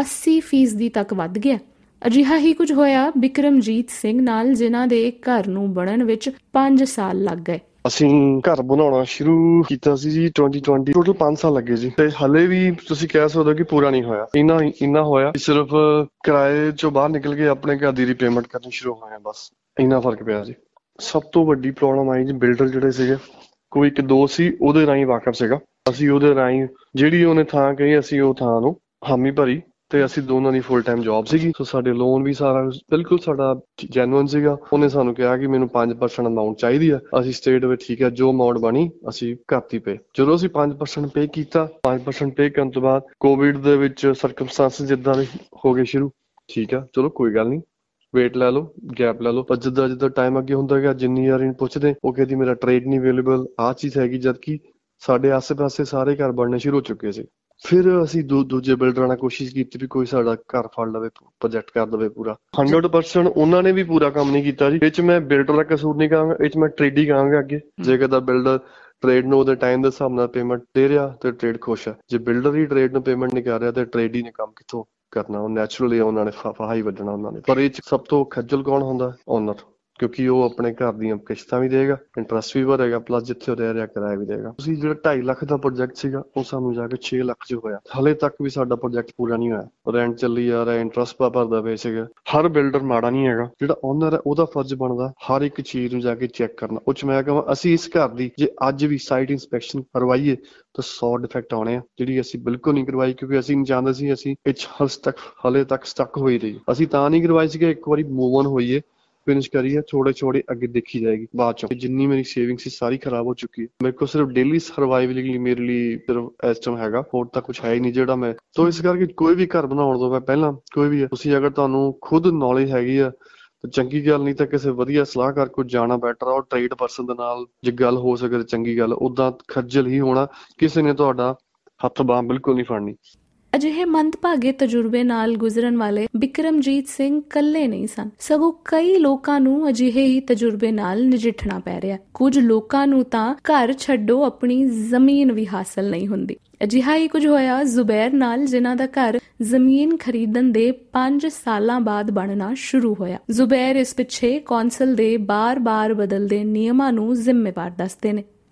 80% ਤੱਕ ਵੱਧ ਗਿਆ। ਅਜਿਹਾ ਹੀ ਕੁਝ ਹੋਇਆ ਬਿਕਰਮਜੀਤ ਸਿੰਘ ਨਾਲ, ਜਿਨ੍ਹਾਂ ਦੇ ਘਰ ਨੂੰ ਬਣਨ ਵਿੱਚ 5 ਸਾਲ ਲੱਗ ਗਏ। ਅਸੀਂ ਘਰ ਬਣਾਉਣਾ ਸ਼ੁਰੂ ਕੀਤਾ ਸੀ ਜੀ 2020, ਟੋਟਲ 5 ਸਾਲ ਲੱਗੇ ਜੀ, ਤੇ ਹਲੇ ਵੀ ਤੁਸੀਂ ਕਹਿ ਸਕਦੇ ਹੋ ਕਿ ਪੂਰਾ ਨਹੀਂ ਹੋਇਆ। ਇੰਨਾ ਹੋਇਆ ਸਿਰਫ ਕਿਰਾਏ ਚੋਂ ਬਾਹਰ ਨਿਕਲ ਕੇ ਆਪਣੇ ਘਰ ਦੀ ਰੀਪੇਮੈਂਟ ਕਰਨੀ ਸ਼ੁਰੂ ਹੋਇਆ, ਬਸ ਇੰਨਾ ਫਰਕ ਪਿਆ ਜੀ। ਸਭ ਤੋਂ ਵੱਡੀ ਪ੍ਰੋਬਲਮ ਆਈ ਜੀ, ਬਿਲਡਰ ਜਿਹੜੇ ਸੀਗੇ, ਕੋਈ ਇੱਕ ਦੋ ਸੀ ਉਹਦੇ ਰਾਹੀਂ ਵਾਕਫ ਸੀਗਾ, ਅਸੀਂ ਉਹਦੇ ਰਾਹੀਂ ਜਿਹੜੀ ਉਹਨੇ ਥਾਂ ਕਹੀ ਅਸੀਂ ਉਹ ਥਾਂ ਨੂੰ ਹਾਮੀ ਭਰੀ ਤੇ ਅਸੀਂ ਦੋਨਾਂ ਦੀ ਫੁੱਲ ਟਾਈਮ ਜੌਬ ਸੀਗੀ, ਸੋ ਸਾਡੇ ਲੋਨ ਵੀ ਸਾਰਾ ਬਿਲਕੁਲ ਸਾਡਾ ਜੈਨੂਅਨ ਸੀਗਾ। ਉਹਨੇ ਸਾਨੂੰ ਕਿਹਾ ਕਿ ਮੈਨੂੰ 5% ਅਮਾਊਂਟ ਚਾਹੀਦੀ ਆ। ਅਸੀਂ ਸਟੇਟ ਵਿੱਚ ਠੀਕ ਹੈ, ਜੋ ਅਮਾਊਂਟ ਬਣੀ ਅਸੀਂ ਕਰਤੀ ਪੇ। ਜਦੋਂ ਅਸੀਂ 5% ਪੇ ਕੀਤਾ, 5% ਪੇ ਕਰਨ ਤੋਂ ਬਾਅਦ ਕੋਵਿਡ ਦੇ ਵਿੱਚ ਸਰਕਮਸਟੈਂਸਸ ਜਿੱਦਾਂ ਦੇ ਹੋ ਗਏ ਸ਼ੁਰੂ, ਠੀਕ ਆ ਚਲੋ ਕੋਈ ਗੱਲ ਨਹੀਂ, ਵੇਟ ਲੈ ਲਓ, ਗੈਪ ਲੈ ਲਓ। ਪਰ ਜਿੱਦਾਂ ਟਾਈਮ ਅੱਗੇ ਹੁੰਦਾ ਗਿਆ, ਜਿੰਨੀ ਵਾਰ ਪੁੱਛਦੇ ਉਹ ਕਹਿੰਦੀ ਮੇਰਾ ਟ੍ਰੇਡ ਨਹੀਂ ਅਵੇਲੇਬਲ, ਆਹ ਚੀਜ਼ ਹੈਗੀ, ਜਦਕਿ ਸਾਡੇ ਆਸੇ ਪਾਸੇ ਸਾਰੇ ਘਰ ਬਣਨੇ ਸ਼ੁਰੂ ਹੋ ਚੁੱਕੇ ਸੀ। ਫਿਰ ਅਸੀਂ ਦੂਜੇ ਬਿਲਡਰਾਂ ਨਾਲ ਕੋਸ਼ਿਸ਼ ਕੀਤੀ ਵੀ ਕੋਈ ਸਾਡਾ ਘਰ ਫੜ ਲਵੇ, ਪ੍ਰੋਜੈਕਟ ਕਰ ਦੇਵੇ ਪੂਰਾ। 100% ਉਹਨਾਂ ਨੇ ਵੀ ਪੂਰਾ ਕੰਮ ਨਹੀਂ ਕੀਤਾ ਜੀ। ਇਹ 'ਚ ਮੈਂ ਬਿਲਡਰ ਦਾ ਕਸੂਰ ਨਹੀਂ ਕਹਾਂਗਾ, ਇਹ 'ਚ ਮੈਂ ਟ੍ਰੇਡ ਹੀ ਕਹਾਂਗਾ। ਅੱਗੇ ਜੇ ਕਦਾ ਬਿਲਡਰ ਟ੍ਰੇਡ ਨੂੰ ਉਹਦੇ ਟਾਈਮ ਦੇ ਹਿਸਾਬ ਨਾਲ ਪੇਮੈਂਟ ਦੇ ਰਿਹਾ ਤੇ ਟ੍ਰੇਡ ਖੁਸ਼ ਹੈ। ਜੇ ਬਿਲਡਰ ਹੀ ਟ੍ਰੇਡ ਨੂੰ ਪੇਮੈਂਟ ਨਹੀਂ ਕਰ ਰਿਹਾ ਤੇ ਟ੍ਰੇਡ ਹੀ ਨੇ ਕੰਮ ਕਿੱਥੋਂ ਕਰਨਾ? ਉਹ ਨੈਚੁਰਲੀ ਉਹਨਾਂ ਨੇ ਫਾਹਾ ਹੀ ਵੱਢਣਾ ਉਹਨਾਂ ਨੇ। ਪਰ ਇਹ 'ਚ ਸਭ ਤੋਂ ਖੱਜਲ ਕੌਣ ਹੁੰਦਾ? ਓਨਰ, ਕਿਉਂਕਿ ਉਹ ਆਪਣੇ ਘਰ ਦੀਆਂ ਕਿਸ਼ਤਾਂ ਵੀ ਦੇਗਾ, ਇੰਟਰਸਟ ਵੀ ਭਰੇਗਾ, ਪਲੱਸ ਜਿੱਥੇ ਉਹ ਰਹਿ ਰਿਹਾ ਕਿਰਾਇਆ ਵੀ ਦੇਗਾ। ਤੁਸੀਂ ਜਿਹੜਾ 2.5 ਲੱਖ ਦਾ ਪ੍ਰੋਜੈਕਟ ਸੀਗਾ ਉਹ ਸਾਨੂੰ ਜਾ ਕੇ 6 ਲੱਖ 'ਚ ਹੋਇਆ। ਹਲੇ ਤੱਕ ਵੀ ਸਾਡਾ ਪ੍ਰੋਜੈਕਟ ਪੂਰਾ ਨਹੀਂ ਹੋਇਆ, ਰੈਂਟ ਚੱਲੀ ਜਾ ਰਿਹਾ, ਇੰਟਰਸਟ ਭਰਦਾ ਪਏ ਸੀਗਾ। ਹਰ ਬਿਲਡਰ ਮਾੜਾ ਨਹੀਂ ਹੈਗਾ, ਜਿਹੜਾ ਓਨਰ ਹੈ ਉਹਦਾ ਫਰਜ਼ ਬਣਦਾ ਹਰ ਇੱਕ ਚੀਜ਼ ਨੂੰ ਜਾ ਕੇ ਚੈੱਕ ਕਰਨਾ। ਉਹ 'ਚ ਮੈਂ ਕਹਾਂ ਅਸੀਂ ਇਸ ਘਰ ਦੀ ਜੇ ਅੱਜ ਵੀ ਸਾਈਟ ਇੰਸਪੈਕਸ਼ਨ ਕਰਵਾਈਏ ਤਾਂ 100 ਡਿਫੈਕਟ ਆਉਣੇ ਆ, ਜਿਹੜੀ ਅਸੀਂ ਬਿਲਕੁਲ ਨਹੀਂ ਕਰਵਾਈ ਕਿਉਂਕਿ ਅਸੀਂ ਨਹੀਂ ਚਾਹੁੰਦੇ ਸੀ ਅਸੀਂ ਇਹ 'ਚ ਹਲੇ ਤੱਕ ਸਟਕ ਹੋਈ ਰਹੀ। ਅਸੀਂ ਤਾਂ ਨਹੀਂ ਕਰਵਾਈ ਸੀ ਕਿ ਇੱਕ ਵਾਰੀ ਮੂਵ ਆਨ ਹੋਈਏ, ਫਿਨਿਸ਼ ਕਰੀਏ, ਛੋੜੇ ਅੱਗੇ ਦੇਖੀ ਜਾਏਗੀ ਬਾਅਦ ਚੋਂ। ਜਿੰਨੀ ਮੇਰੀ ਸੇਵਿੰਗ ਸੀ ਸਾਰੀ ਖਰਾਬ ਹੋ ਚੁੱਕੀ ਹੈ। ਮੇਰੇ ਕੋਲ ਸਿਰਫ ਡੇਲੀ ਸਰਵਾਈਵਲ ਲਈ ਮੇਰੇ ਲਈ ਸਿਰਫ ਇਸ ਟਾਈਮ ਹੈਗਾ, ਹੋਰ ਤਾਂ ਕੁਛ ਹੈ ਹੀ ਨਹੀਂ ਜਿਹੜਾ ਮੈਂ। ਸੋ ਇਸ ਕਰਕੇ ਕੋਈ ਵੀ ਘਰ ਬਣਾਉਣ ਤੋਂ ਪਹਿਲਾਂ ਕੋਈ ਵੀ ਤੁਸੀਂ ਅਗਰ ਤੁਹਾਨੂੰ ਖੁਦ ਨੌਲੇਜ ਹੈਗੀ ਆ ਤਾਂ ਚੰਗੀ ਗੱਲ, ਨਹੀਂ ਤਾਂ ਕਿਸੇ ਵਧੀਆ ਸਲਾਹਕਾਰ ਕੋਲ ਜਾਣਾ ਬੈਟਰ ਆ। ਔਰ ਟ੍ਰੇਡ ਪਰਸਨ ਦੇ ਨਾਲ ਜੇ ਗੱਲ ਹੋ ਸਕੇ ਤਾਂ ਚੰਗੀ ਗੱਲ, ਉੱਦਾਂ ਖੱਜਲ ਹੀ ਹੋਣਾ, ਕਿਸੇ ਨੇ ਤੁਹਾਡਾ ਹੱਥ ਬਾਂਹ ਬਿਲਕੁਲ ਨਹੀਂ ਫੜਨੀ। ਅਜਿਹੇ ਮੰਦਭਾਗੇ ਤਜਰਬੇ ਨਾਲ ਗੁਜ਼ਰਨ ਵਾਲੇ ਬਿਕਰਮਜੀਤ ਸਿੰਘ ਇਕੱਲੇ ਨਹੀਂ ਸਨ, ਸਗੋਂ ਕਈ ਲੋਕਾਂ ਨੂੰ ਅਜਿਹੇ ਹੀ ਤਜਰਬੇ ਨਾਲ ਨਜਿੱਠਣਾ ਪੈ ਰਿਹਾ। ਕੁਝ ਲੋਕਾਂ ਨੂੰ ਤਾਂ ਘਰ ਛੱਡੋ ਆਪਣੀ ਜ਼ਮੀਨ ਵੀ ਹਾਸਲ ਨਹੀਂ ਹੁੰਦੀ। ਅਜਿਹਾ ਹੀ ਕੁਝ ਹੋਇਆ ਜ਼ੁਬੈਰ ਨਾਲ, ਜਿਨ੍ਹਾਂ ਦਾ ਘਰ ਜ਼ਮੀਨ ਖਰੀਦਣ ਦੇ 5 ਸਾਲਾਂ ਬਾਅਦ ਬਣਨਾ ਸ਼ੁਰੂ ਹੋਇਆ। ਜ਼ੁਬੈਰ ਇਸ ਪਿੱਛੇ ਕੌਂਸਲ ਦੇ ਬਾਰ-ਬਾਰ ਬਦਲਦੇ ਨਿਯਮਾਂ ਨੂੰ ਜ਼ਿੰਮੇਵਾਰ ਦੱਸਦੇ ਨੇ।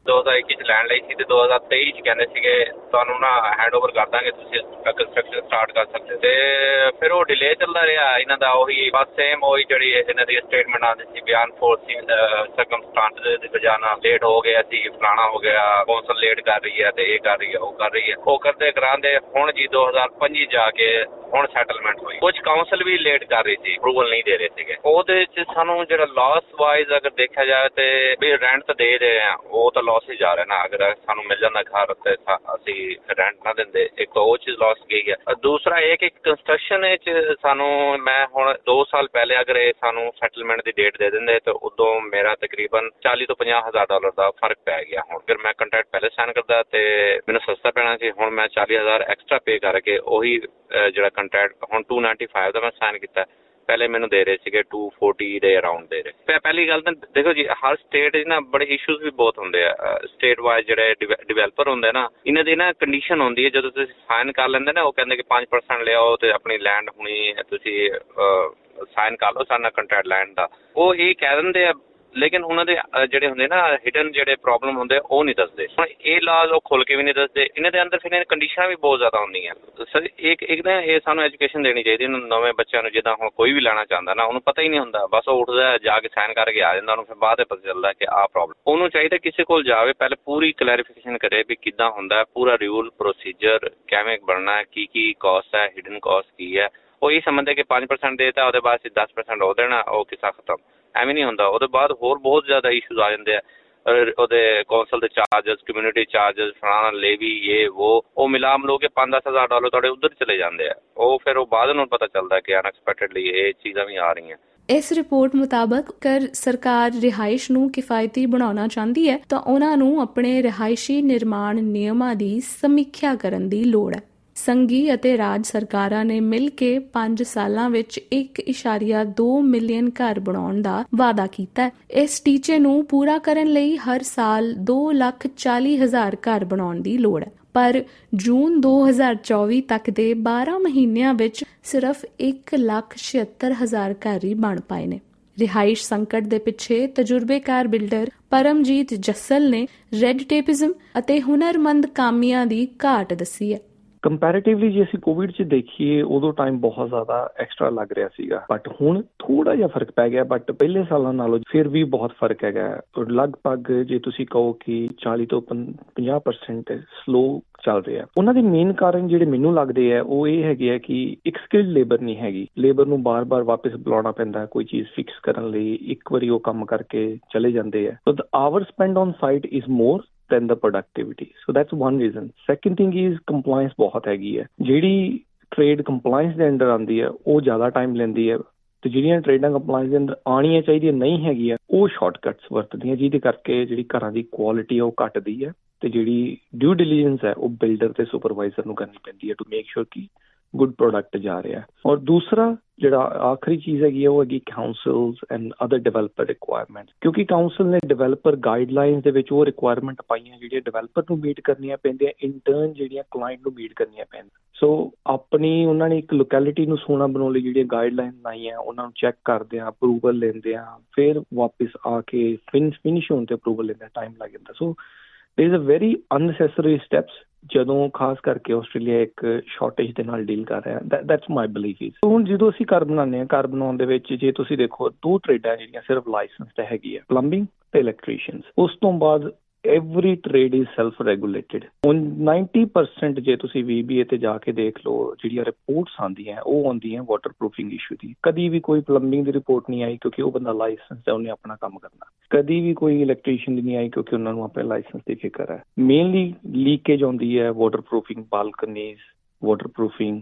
2021 'ਚ ਲੈਣ ਲਈ ਸੀ ਤੇ 2023 'ਚ ਕਹਿੰਦੇ ਸੀਗੇ ਤੁਹਾਨੂੰ ਨਾ ਹੈਂਡਓਵਰ ਕਰ ਦਾਂਗੇ, ਤੁਸੀਂ ਕੰਸਟਰਕਸ਼ਨ ਸਟਾਰਟ ਕਰ ਸਕਦੇ। ਤੇ ਫਿਰ ਉਹ ਡਿਲੇ ਚੱਲਦਾ ਰਿਹਾ ਇਹਨਾਂ ਦਾ। ਉਹੀ ਬਸ ਸੇਮ ਉਹੀ ਜਿਹੜੀ ਇਹਨਾਂ ਦੀ ਸਟੇਟਮੈਂਟ ਆਉਂਦੀ ਸੀ ਵੀ ਅਨਫੋਰਸੀਨ ਸਰਕਮਸਟੈਂਸਸ ਦੀ ਵਜ੍ਹਾ ਨਾਲ ਲੇਟ ਹੋ ਗਿਆ ਸੀ, ਫਲਾਣਾ ਹੋ ਗਿਆ, ਕੌਂਸਲ ਲੇਟ ਕਰ ਰਹੀ ਹੈ ਤੇ ਇਹ ਕਰ ਰਹੀ ਹੈ, ਉਹ ਕਰ ਰਹੀ ਹੈ। ਉਹ ਕਰਦੇ ਕਰਾਂਦੇ ਹੁਣ ਜੀ 2025 ਜਾ ਕੇ ਹੁਣ ਸੈਟਲਮੈਂਟ ਹੋਈ। ਕੁਝ ਕਾਉਂਸਲ ਵੀ ਲੇਟ ਕਰ ਰਹੀ ਸੀ, ਅਪਰੂਵਲ ਨਹੀਂ ਦੇ ਰਹੇ ਸੀਗੇ। ਉਹਦੇ 'ਚ ਸਾਨੂੰ ਜਿਹੜਾ ਲਾਸ ਵਾਈਜ਼ ਅਗਰ ਦੇਖਿਆ ਜਾਵੇ ਤੇ ਵੀ ਰੈਂਟ ਤਾਂ ਦੇ ਰਹੇ ਆ, ਉਹ ਤਾਂ ਲਾਸ ਹੀ ਜਾ ਰਿਹਾ ਨਾ। ਅਗਰ ਸਾਨੂੰ ਮਿਲ ਜਾਂਦਾ ਘਰ ਤੇ ਅਸੀਂ ਰੈਂਟ ਨਾ ਦਿੰਦੇ, ਇੱਕ ਤਾਂ ਉਹ ਚੀਜ਼ ਲਾਸ ਗਈ ਹੈ। ਦੂਸਰਾ ਇਹ ਕਿ ਕੰਸਟਰਕਸ਼ਨ 'ਚ ਸਾਨੂੰ ਮੈਂ ਹੁਣ 2 ਸਾਲ ਪਹਿਲੇ ਅਗਰ ਇਹ ਸਾਨੂੰ ਸੈਟਲਮੈਂਟ ਦੀ ਡੇਟ ਦੇ ਦਿੰਦੇ ਤਾਂ ਉਦੋਂ ਮੇਰਾ ਤਕਰੀਬਨ 40 ਤੋਂ $50,000 ਦਾ ਫਰਕ ਪੈ ਗਿਆ। ਹੁਣ ਅਗਰ ਮੈਂ ਕੰਟਰੈਕਟ ਪਹਿਲੇ ਸਾਈਨ ਕਰਦਾ ਤੇ ਮੈਨੂੰ ਸਸਤਾ ਪੈਣਾ ਸੀ। ਹੁਣ ਮੈਂ 40,000 ਐਕਸਟਰਾ ਪੇ ਕਰਕੇ ਉਹੀ ਜਿਹੜਾ ਕੰਟਰੈਕਟ ਹੁਣ 295 ਦਾ ਮੈਂ ਸਾਈਨ ਕੀਤਾ, ਪਹਿਲੇ ਮੈਨੂੰ ਦੇ ਰਹੇ ਸੀਗੇ 240 ਦੇ ਅਰਾਊਂਡ ਦੇ ਰਹੇ। ਪਹਿਲੀ ਗੱਲ ਤਾਂ ਦੇਖੋ ਜੀ, ਹਰ ਸਟੇਟ 'ਚ ਨਾ ਬੜੇ ਇਸ਼ੂਜ਼ ਵੀ ਬਹੁਤ ਹੁੰਦੇ ਆ। ਸਟੇਟ ਵਾਈਜ਼ ਜਿਹੜੇ ਡਿਵੈਲਪਰ ਹੁੰਦੇ ਨਾ, ਇਹਨਾਂ ਦੀ ਨਾ ਕੰਡੀਸ਼ਨ ਹੁੰਦੀ ਹੈ ਜਦੋਂ ਤੁਸੀਂ ਸਾਈਨ ਕਰ ਲੈਂਦੇ ਨਾ, ਉਹ ਕਹਿੰਦੇ ਕਿ 5% ਲਿਆਓ ਤੇ ਆਪਣੀ ਲੈਂਡ ਹੁਣੀ ਤੁਸੀਂ ਸਾਈਨ ਕਰ ਲਓ ਸਾਡਾ ਕੰਟਰੈਕਟ ਲੈਂਡ ਦਾ। ਉਹ ਇਹ ਕਹਿ ਦਿੰਦੇ ਆ, ਲੇਕਿਨ ਉਹਨਾਂ ਦੇ ਜਿਹੜੇ ਹੁੰਦੇ ਨਾ ਹਿਡਨ ਜਿਹੜੇ ਪ੍ਰੋਬਲਮ ਹੁੰਦੇ ਉਹ ਨਹੀਂ ਦੱਸਦੇ। ਹੁਣ ਇਹ ਲਾਜ਼ ਉਹ ਖੁੱਲ੍ਹ ਕੇ ਵੀ ਨਹੀਂ ਦੱਸਦੇ। ਇਹਨਾਂ ਦੇ ਅੰਦਰ ਫਿਰ ਕੰਡੀਸ਼ਨਾਂ ਵੀ ਬਹੁਤ ਜ਼ਿਆਦਾ ਹੁੰਦੀਆਂ। ਸਰ ਇੱਕ ਨਾ ਇਹ ਸਾਨੂੰ ਐਜੂਕੇਸ਼ਨ ਦੇਣੀ ਚਾਹੀਦੀ ਨਵੇਂ ਬੱਚਿਆਂ ਨੂੰ। ਜਿੱਦਾਂ ਹੁਣ ਕੋਈ ਵੀ ਲੈਣਾ ਚਾਹੁੰਦਾ ਨਾ, ਉਹਨੂੰ ਪਤਾ ਹੀ ਨਹੀਂ ਹੁੰਦਾ, ਬਸ ਉਹ ਉੱਠਦਾ ਜਾ ਕੇ ਸਾਈਨ ਕਰਕੇ ਆ ਜਾਂਦਾ, ਉਹਨੂੰ ਫਿਰ ਬਾਅਦ ਵਿੱਚ ਪਤਾ ਚੱਲਦਾ ਕਿ ਆਹ ਪ੍ਰੋਬਲਮ। ਉਹਨੂੰ ਚਾਹੀਦਾ ਕਿਸੇ ਕੋਲ ਜਾਵੇ, ਪਹਿਲੇ ਪੂਰੀ ਕਲੈਰੀਫਿਕੇਸ਼ਨ ਕਰੇ ਵੀ ਕਿੱਦਾਂ ਹੁੰਦਾ, ਪੂਰਾ ਰੂਲ ਪ੍ਰੋਸੀਜਰ ਕਿਵੇਂ ਬਣਨਾ, ਕੀ ਕਾਸਟ ਹੈ, ਹਿਡਨ ਕਾਸਟ ਕੀ ਹੈ। ਉਹ ਇਹ ਸਮਝਦੇ ਕਿ 5% ਦੇਤਾ, ਉਹਦੇ ਬਾਅਦ 10% ਉਹ ਦੇਣਾ, ਉਹ ਕਿੱਸਾ ਖਤਮ। ਐਵੇਂ ਨਹੀਂ ਹੁੰਦਾ। ਉਹਦੇ ਬਾਅਦ ਹੋਰ ਬਹੁਤ ਜ਼ਿਆਦਾ ਇਸ਼ੂਜ਼ ਆ ਜਾਂਦੇ ਆ। ਉਹਦੇ ਕੌਂਸਲ ਦੇ ਚਾਰਜਸ, ਕਮਿਊਨਿਟੀ ਚਾਰਜਸ, ਫਲਾਣਾ ਲੇਵੀ, ਇਹ ਉਹ ਮਿਲਾ ਮਿਲੋ ਕੇ $5-10,000 ਤੁਹਾਡੇ ਉੱਧਰ ਚਲੇ ਜਾਂਦੇ ਆ। ਉਹ ਫਿਰ ਉਹ ਬਾਅਦ ਨੂੰ ਪਤਾ ਚੱਲਦਾ ਕਿ ਅਨਐਕਸਪੈਕਟਡਲੀ ਇਹ ਚੀਜ਼ਾਂ ਵੀ ਆ ਰਹੀਆਂ। ਇਸ ਰਿਪੋਰਟ ਮੁਤਾਬਕ ਕਰ ਸਰਕਾਰ ਰਿਹਾਇਸ਼ ਨੂੰ ਕਿਫਾਇਤੀ ਬਣਾਉਣਾ ਚਾਹੁੰਦੀ ਹੈ ਤਾਂ ਉਹਨਾਂ ਨੂੰ ਆਪਣੇ ਰਿਹਾਇਸ਼ੀ ਨਿਰਮਾਣ ਨਿਯਮਾਂ ਦੀ ਸਮੀਖਿਆ ਕਰਨ ਦੀ ਲੋੜ ਹੈ। ਸੰਘੀ ਅਤੇ ਰਾਜ ਸਰਕਾਰਾਂ ਨੇ ਮਿਲ ਕੇ 5 ਸਾਲਾਂ ਵਿੱਚ 1.2 ਮਿਲੀਅਨ ਘਰ ਬਣਾਉਣ ਦਾ ਵਾਅਦਾ ਕੀਤਾ। ਇਸ ਟੀਚੇ ਨੂੰ ਪੂਰਾ ਕਰਨ ਲਈ ਹਰ ਸਾਲ 2,40,000 ਘਰ ਬਣਾਉਣ ਦੀ ਲੋੜ ਹੈ। ਪਰ ਜੂਨ 2024 ਤੱਕ ਦੇ 12 ਮਹੀਨਿਆਂ ਵਿੱਚ ਸਿਰਫ 1,76,000 ਘਰ ਹੀ ਬਣ ਪਾਏ ਨੇ। ਰਿਹਾਇਸ਼ ਸੰਕਟ ਦੇ ਪਿੱਛੇ ਤਜਰਬੇਕਾਰ ਬਿਲਡਰ ਪਰਮਜੀਤ ਜੱਸਲ ਨੇ ਰੈੱਡ ਟੇਪਿਜ਼ਮ ਅਤੇ ਹੁਨਰਮੰਦ ਕਾਮਿਆਂ ਦੀ ਘਾਟ ਦੱਸੀ ਹੈ। ਕੰਪੈਰੇਟਿਵਲੀ ਜੇ ਅਸੀਂ ਕੋਵਿਡ 'ਚ ਦੇਖੀਏ, ਉਦੋਂ ਟਾਈਮ ਬਹੁਤ ਜ਼ਿਆਦਾ ਐਕਸਟਰਾ ਲੱਗ ਰਿਹਾ ਸੀਗਾ, ਬਟ ਹੁਣ ਥੋੜਾ ਜਿਹਾ ਫਰਕ ਪੈ ਗਿਆ। ਬਟ ਪਹਿਲੇ ਸਾਲਾਂ ਨਾਲੋਂ ਫਿਰ ਵੀ ਬਹੁਤ ਫਰਕ ਹੈਗਾ। ਲਗਭਗ ਜੇ ਤੁਸੀਂ ਕਹੋ ਕਿ 40 ਤੋਂ 50% ਸਲੋ ਚੱਲ ਰਿਹਾ। ਉਹਨਾਂ ਦੇ ਮੇਨ ਕਾਰਨ ਜਿਹੜੇ ਮੈਨੂੰ ਲੱਗਦੇ ਆ ਉਹ ਇਹ ਹੈਗੇ ਆ ਕਿ ਇੱਕ ਸਕਿਲਡ ਲੇਬਰ ਨਹੀਂ ਹੈਗੀ। ਲੇਬਰ ਨੂੰ ਬਾਰ-ਬਾਰ ਵਾਪਸ ਬੁਲਾਉਣਾ ਪੈਂਦਾ ਕੋਈ ਚੀਜ਼ ਫਿਕਸ ਕਰਨ ਲਈ। ਇੱਕ ਵਾਰੀ ਉਹ ਕੰਮ ਕਰਕੇ ਚਲੇ ਜਾਂਦੇ ਆ। So the hour spend on site is more than the productivity. So that's one reason. Second thing is compliance ਬਹੁਤ ਹੈਗੀ ਹੈ। ਜਿਹੜੀ ਟ੍ਰੇਡ ਕੰਪਲਾਇੰਸ ਦੇ ਅੰਡਰ ਆਉਂਦੀ ਹੈ ਉਹ ਜ਼ਿਆਦਾ ਟਾਈਮ ਲੈਂਦੀ ਹੈ ਤੇ ਜਿਹੜੀਆਂ ਟ੍ਰੇਡਾਂ ਕੰਪਲਾਇੰਸ ਦੇ ਅੰਦਰ ਆਉਣੀਆਂ ਚਾਹੀਦੀਆਂ ਨਹੀਂ ਹੈਗੀਆਂ ਉਹ ਸ਼ਾਰਟਕਟਸ ਵਰਤਦੀਆਂ, ਜਿਹਦੇ ਕਰਕੇ ਜਿਹੜੀ ਘਰਾਂ ਦੀ ਕੁਆਲਿਟੀ ਹੈ ਉਹ ਘੱਟਦੀ ਹੈ ਤੇ ਜਿਹੜੀ ਡਿਊ ਡਿਲੀਜੈਂਸ ਹੈ ਉਹ ਬਿਲਡਰ ਤੇ ਸੁਪਰਵਾਈਜ਼ਰ ਨੂੰ ਕਰਨੀ ਪੈਂਦੀ ਹੈ ਟੂ ਮੇਕ ਸ਼ੋਰ ਕਿ ਗੁੱਡ ਪ੍ਰੋਡਕਟ ਜਾ ਰਿਹਾ। ਔਰ ਦੂਸਰਾ ਜਿਹੜਾ ਆਖਰੀ ਚੀਜ਼ ਹੈਗੀ ਉਹ ਹੈਗੀ councils and other developer requirement. ਕਿਉਂਕਿ ਕਾਉਂਸਲ ਨੇ ਡਿਵੈਲਪਰ ਗਾਈਡਲਾਈਨਸ ਦੇ ਵਿੱਚ ਉਹ ਰਿਕੁਆਇਰਮੈਂਟ ਪਾਈਆਂ ਜਿਹੜੀਆਂ ਡਿਵੈਲਪਰ ਨੂੰ ਮੀਟ ਕਰਨੀਆਂ ਪੈਂਦੀਆਂ, ਇੰਟਰਨ ਜਿਹੜੀਆਂ ਕਲਾਇੰਟ ਨੂੰ ਮੀਟ ਕਰਨੀਆਂ ਪੈਂਦੀਆਂ। ਸੋ ਆਪਣੀ ਉਹਨਾਂ ਨੇ ਇੱਕ ਲੋਕੈਲਿਟੀ ਨੂੰ ਸੋਹਣਾ ਬਣਾਉਣ ਲਈ ਜਿਹੜੀਆਂ ਗਾਈਡਲਾਈਨਸ ਆਈਆਂ ਉਹਨਾਂ ਨੂੰ ਚੈੱਕ ਕਰਦੇ ਆ, ਅਪਰੂਵਲ ਲੈਂਦੇ ਆ, ਫਿਰ ਵਾਪਿਸ ਆ ਕੇ ਫਿਨਿਸ਼ ਹੋਣ ਤੇ ਅਪਰੂਵਲ ਲੈਂਦੇ ਟਾਈਮ ਲੱਗ ਜਾਂਦਾ। So there is a very unnecessary steps ਜਦੋਂ ਖਾਸ ਕਰਕੇ ਆਸਟ੍ਰੇਲੀਆ ਇੱਕ ਸ਼ਾਰਟੇਜ ਦੇ ਨਾਲ ਡੀਲ ਕਰ ਰਿਹਾ। That's my belief is. ਹੁਣ ਜਦੋਂ ਅਸੀਂ ਘਰ ਬਣਾਉਂਦੇ ਹਾਂ, ਘਰ ਬਣਾਉਣ ਦੇ ਵਿੱਚ ਜੇ ਤੁਸੀਂ ਦੇਖੋ 2 ਟ੍ਰੇਡਾਂ ਜਿਹੜੀਆਂ ਸਿਰਫ ਲਾਇਸੈਂਸ ਤੇ ਹੈਗੀ ਹੈ, ਪਲੰਬਿੰਗ ਤੇ ਇਲੈਕਟ੍ਰੀਸ਼ੀਅਨਸ। ਉਸ ਤੋਂ ਬਾਅਦ every trade is self-regulated. ਹੁਣ 90% ਜੇ ਤੁਸੀਂ VBA ਤੇ ਜਾ ਕੇ ਦੇਖ ਲਓ ਜਿਹੜੀਆਂ ਰਿਪੋਰਟਸ ਆਉਂਦੀਆਂ ਉਹ ਆਉਂਦੀਆਂ ਵਾਟਰਪ੍ਰੂਫਿੰਗ ਇਸ਼ੂ ਦੀ। ਕਦੀ ਵੀ ਕੋਈ ਪਲੰਬਿੰਗ ਦੀ ਰਿਪੋਰਟ ਨਹੀਂ ਆਈ ਕਿਉਂਕਿ ਉਹ ਬੰਦਾ ਲਾਇਸੈਂਸ ਹੈ, ਉਹਨੇ ਆਪਣਾ ਕੰਮ ਕਰਨਾ। ਕਦੀ ਵੀ ਕੋਈ ਇਲੈਕਟ੍ਰੀਸ਼ੀਅਨ ਦੀ ਨਹੀਂ ਆਈ ਕਿਉਂਕਿ ਉਹਨਾਂ ਨੂੰ ਆਪਣੇ ਲਾਇਸੈਂਸ ਦੀ ਫਿਕਰ ਹੈ। ਮੇਨਲੀ ਲੀਕੇਜ ਆਉਂਦੀ ਹੈ waterproofing balconies, waterproofing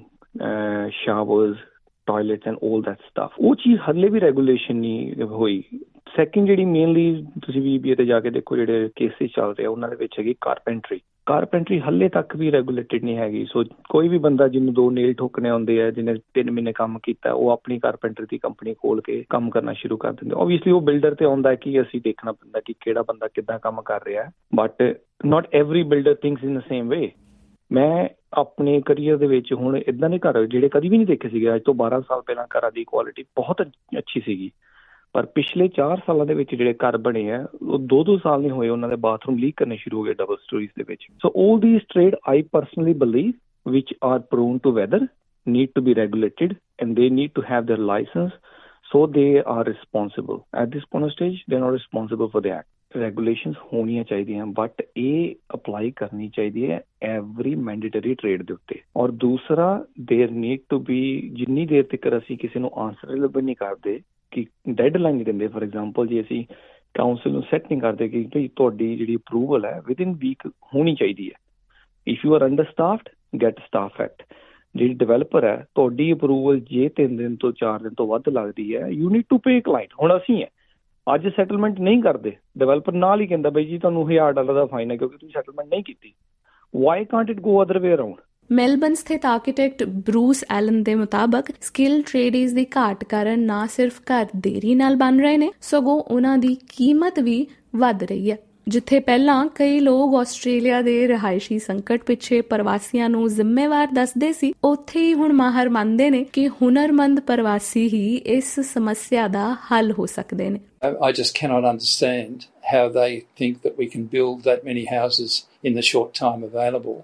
showers, toilets and all that stuff. ਉਹ ਚੀਜ਼ ਹਾਲੇ ਵੀ ਰੈਗੂਲੇਸ਼ਨ ਨਹੀਂ ਹੋਈ। ਸੈਕਿੰਡ ਜਿਹੜੀ ਮੇਨਲੀ ਤੁਸੀਂ VBA ਤੇ ਜਾ ਕੇ ਦੇਖੋ ਜਿਹੜੇ ਕੇਸਿਸ ਚੱਲ ਰਹੇ ਉਹਨਾਂ ਦੇ ਵਿੱਚ ਹੈਗੀ ਕਾਰਪੈਂਟਰੀ ਹਾਲੇ ਤੱਕ ਵੀ ਰੈਗੂਲੇਟਡ ਨਹੀਂ ਹੈਗੀ। ਸੋ ਕੋਈ ਵੀ ਬੰਦਾ ਜਿਹਨੂੰ 2 ਨੇਲ ਠੋਕਣੇ ਆਉਂਦੇ ਆ, ਜਿਹਨੇ 3 ਮਹੀਨੇ ਕੰਮ ਕੀਤਾ, ਉਹ ਆਪਣੀ ਕਾਰਪੈਂਟਰੀ ਦੀ ਕੰਪਨੀ ਖੋਲ ਕੇ ਕੰਮ ਕਰਨਾ ਸ਼ੁਰੂ ਕਰ ਦਿੰਦੇ। ਓਬਵੀਅਸਲੀ ਉਹ ਬਿਲਡਰ ਤੇ ਆਉਂਦਾ ਕਿ ਅਸੀਂ ਦੇਖਣਾ ਪੈਂਦਾ ਕਿ ਕਿਹੜਾ ਬੰਦਾ ਕਿੱਦਾਂ ਕੰਮ ਕਰ ਰਿਹਾ, but not every builder thinks in the same way. ਮੈਂ ਆਪਣੇ ਕਰੀਅਰ ਦੇ ਵਿੱਚ ਹੁਣ ਇੱਦਾਂ ਦੇ ਘਰ ਜਿਹੜੇ ਕਦੀ ਵੀ ਨਹੀਂ ਦੇਖੇ ਸੀਗੇ, ਅੱਜ ਤੋਂ 12 ਸਾਲ ਪਹਿਲਾਂ ਘਰਾਂ ਦੀ ਕੁਆਲਿਟੀ ਬਹੁਤ ਅੱਛੀ ਸੀਗੀ, ਪਰ ਪਿਛਲੇ 4 ਸਾਲਾਂ ਦੇ ਵਿੱਚ ਜਿਹੜੇ ਘਰ ਬਣੇ ਆ ਉਹ 2-2 ਸਾਲ ਨਹੀਂ ਹੋਏ ਉਹਨਾਂ ਦੇ ਬਾਥਰੂਮ ਲੀਕ ਕਰਨੇ ਸ਼ੁਰੂ ਹੋ ਗਏ ਡਬਲ ਸਟੋਰੀਜ਼ ਦੇ ਵਿੱਚ। ਸੋ all these trade I personally believe which are prone to weather need to be regulated and they need to have their license, so they are responsible. At this point of stage they are not responsible for the act. Regulations ਹੋਣੀਆਂ ਚਾਹੀਦੀਆਂ but ਇਹ apply ਕਰਨੀ ਚਾਹੀਦੀ ਹੈ every mandatory trade ਦੇ ਉੱਤੇ। ਔਰ ਦੂਸਰਾ there need to be ਜਿੰਨੀ ਦੇਰ ਤੱਕ ਅਸੀਂ ਕਿਸੇ ਨੂੰ ਆਨਸਰੇਬਲ ਨਹੀਂ ਕਰਦੇ ਕਿ ਡੈਡਲਾਈਨ ਨਹੀਂ ਦਿੰਦੇ, ਫॉर ਐਗਜ਼ਾਮਪਲ ਜੇ ਅਸੀਂ ਕਾਉਂਸਲ ਨੂੰ ਸੈੱਟ ਨਹੀਂ ਕਰਦੇ ਕਿ ਭਈ ਤੁਹਾਡੀ ਜਿਹੜੀ ਅਪਰੂਵਲ ਹੈ ਵਿਦਿਨ ਵੀਕ ਹੋਣੀ ਚਾਹੀਦੀ ਹੈ। If you are understaffed get staff act. ਜਿਹੜੀ ਡਿਵੈਲਪਰ ਹੈ ਤੁਹਾਡੀ ਅਪਰੂਵਲ ਜੇ 3 ਦਿਨ ਤੋਂ 4 ਦਿਨ ਤੋਂ ਵੱਧ ਲੱਗਦੀ ਹੈ you need to pay client. ਹੁਣ ਅਸੀਂ ਹੈ ਅੱਜ ਸੈਟਲਮੈਂਟ ਨਹੀਂ ਕਰਦੇ, ਡਿਵੈਲਪਰ ਨਾਲ ਹੀ ਕਹਿੰਦਾ ਬਈ ਜੀ ਤੁਹਾਨੂੰ $1000 ਦਾ ਫਾਈਨ ਹੈ ਕਿਉਂਕਿ ਤੁਸੀਂ ਸੈਟਲਮੈਂਟ ਨਹੀਂ ਕੀਤੀ। Why can't it go other way around? Melbourne ਸਥਿਤ ਆਰਕੀਟੈਕਟ ਬਰੂਸ ਐਲਨ ਦੇ ਮੁਤਾਬਕ ਸਕਿੱਲ ਟ੍ਰੇਡਰਜ਼ ਦੀ ਘਾਟ ਕਾਰਨ ਨਾ ਸਿਰਫ ਘਰ ਦੇਰੀ ਨਾਲ ਬਣ ਰਹੇ ਨੇ ਸਗੋਂ ਉਹਨਾਂ ਦੀ ਕੀਮਤ ਵੀ ਵੱਧ ਰਹੀ ਹੈ। ਜਿੱਥੇ ਪਹਿਲਾਂ ਕਈ ਲੋਕ ਆਸਟ੍ਰੇਲੀਆ ਦੇ ਰਿਹਾਇਸ਼ੀ ਸੰਕਟ ਪਿੱਛੇ ਪ੍ਰਵਾਸੀਆਂ ਨੂੰ ਜ਼ਿੰਮੇਵਾਰ ਦੱਸਦੇ ਸੀ, ਉੱਥੇ ਹੀ ਹੁਣ ਮਾਹਰ ਮੰਨਦੇ ਨੇ ਕਿ ਹੁਨਰਮੰਦ ਪ੍ਰਵਾਸੀ ਹੀ ਇਸ ਸਮੱਸਿਆ ਦਾ ਹੱਲ ਹੋ ਸਕਦੇ ਨੇ। I just cannot understand how they think that we can build that many houses in the short time available.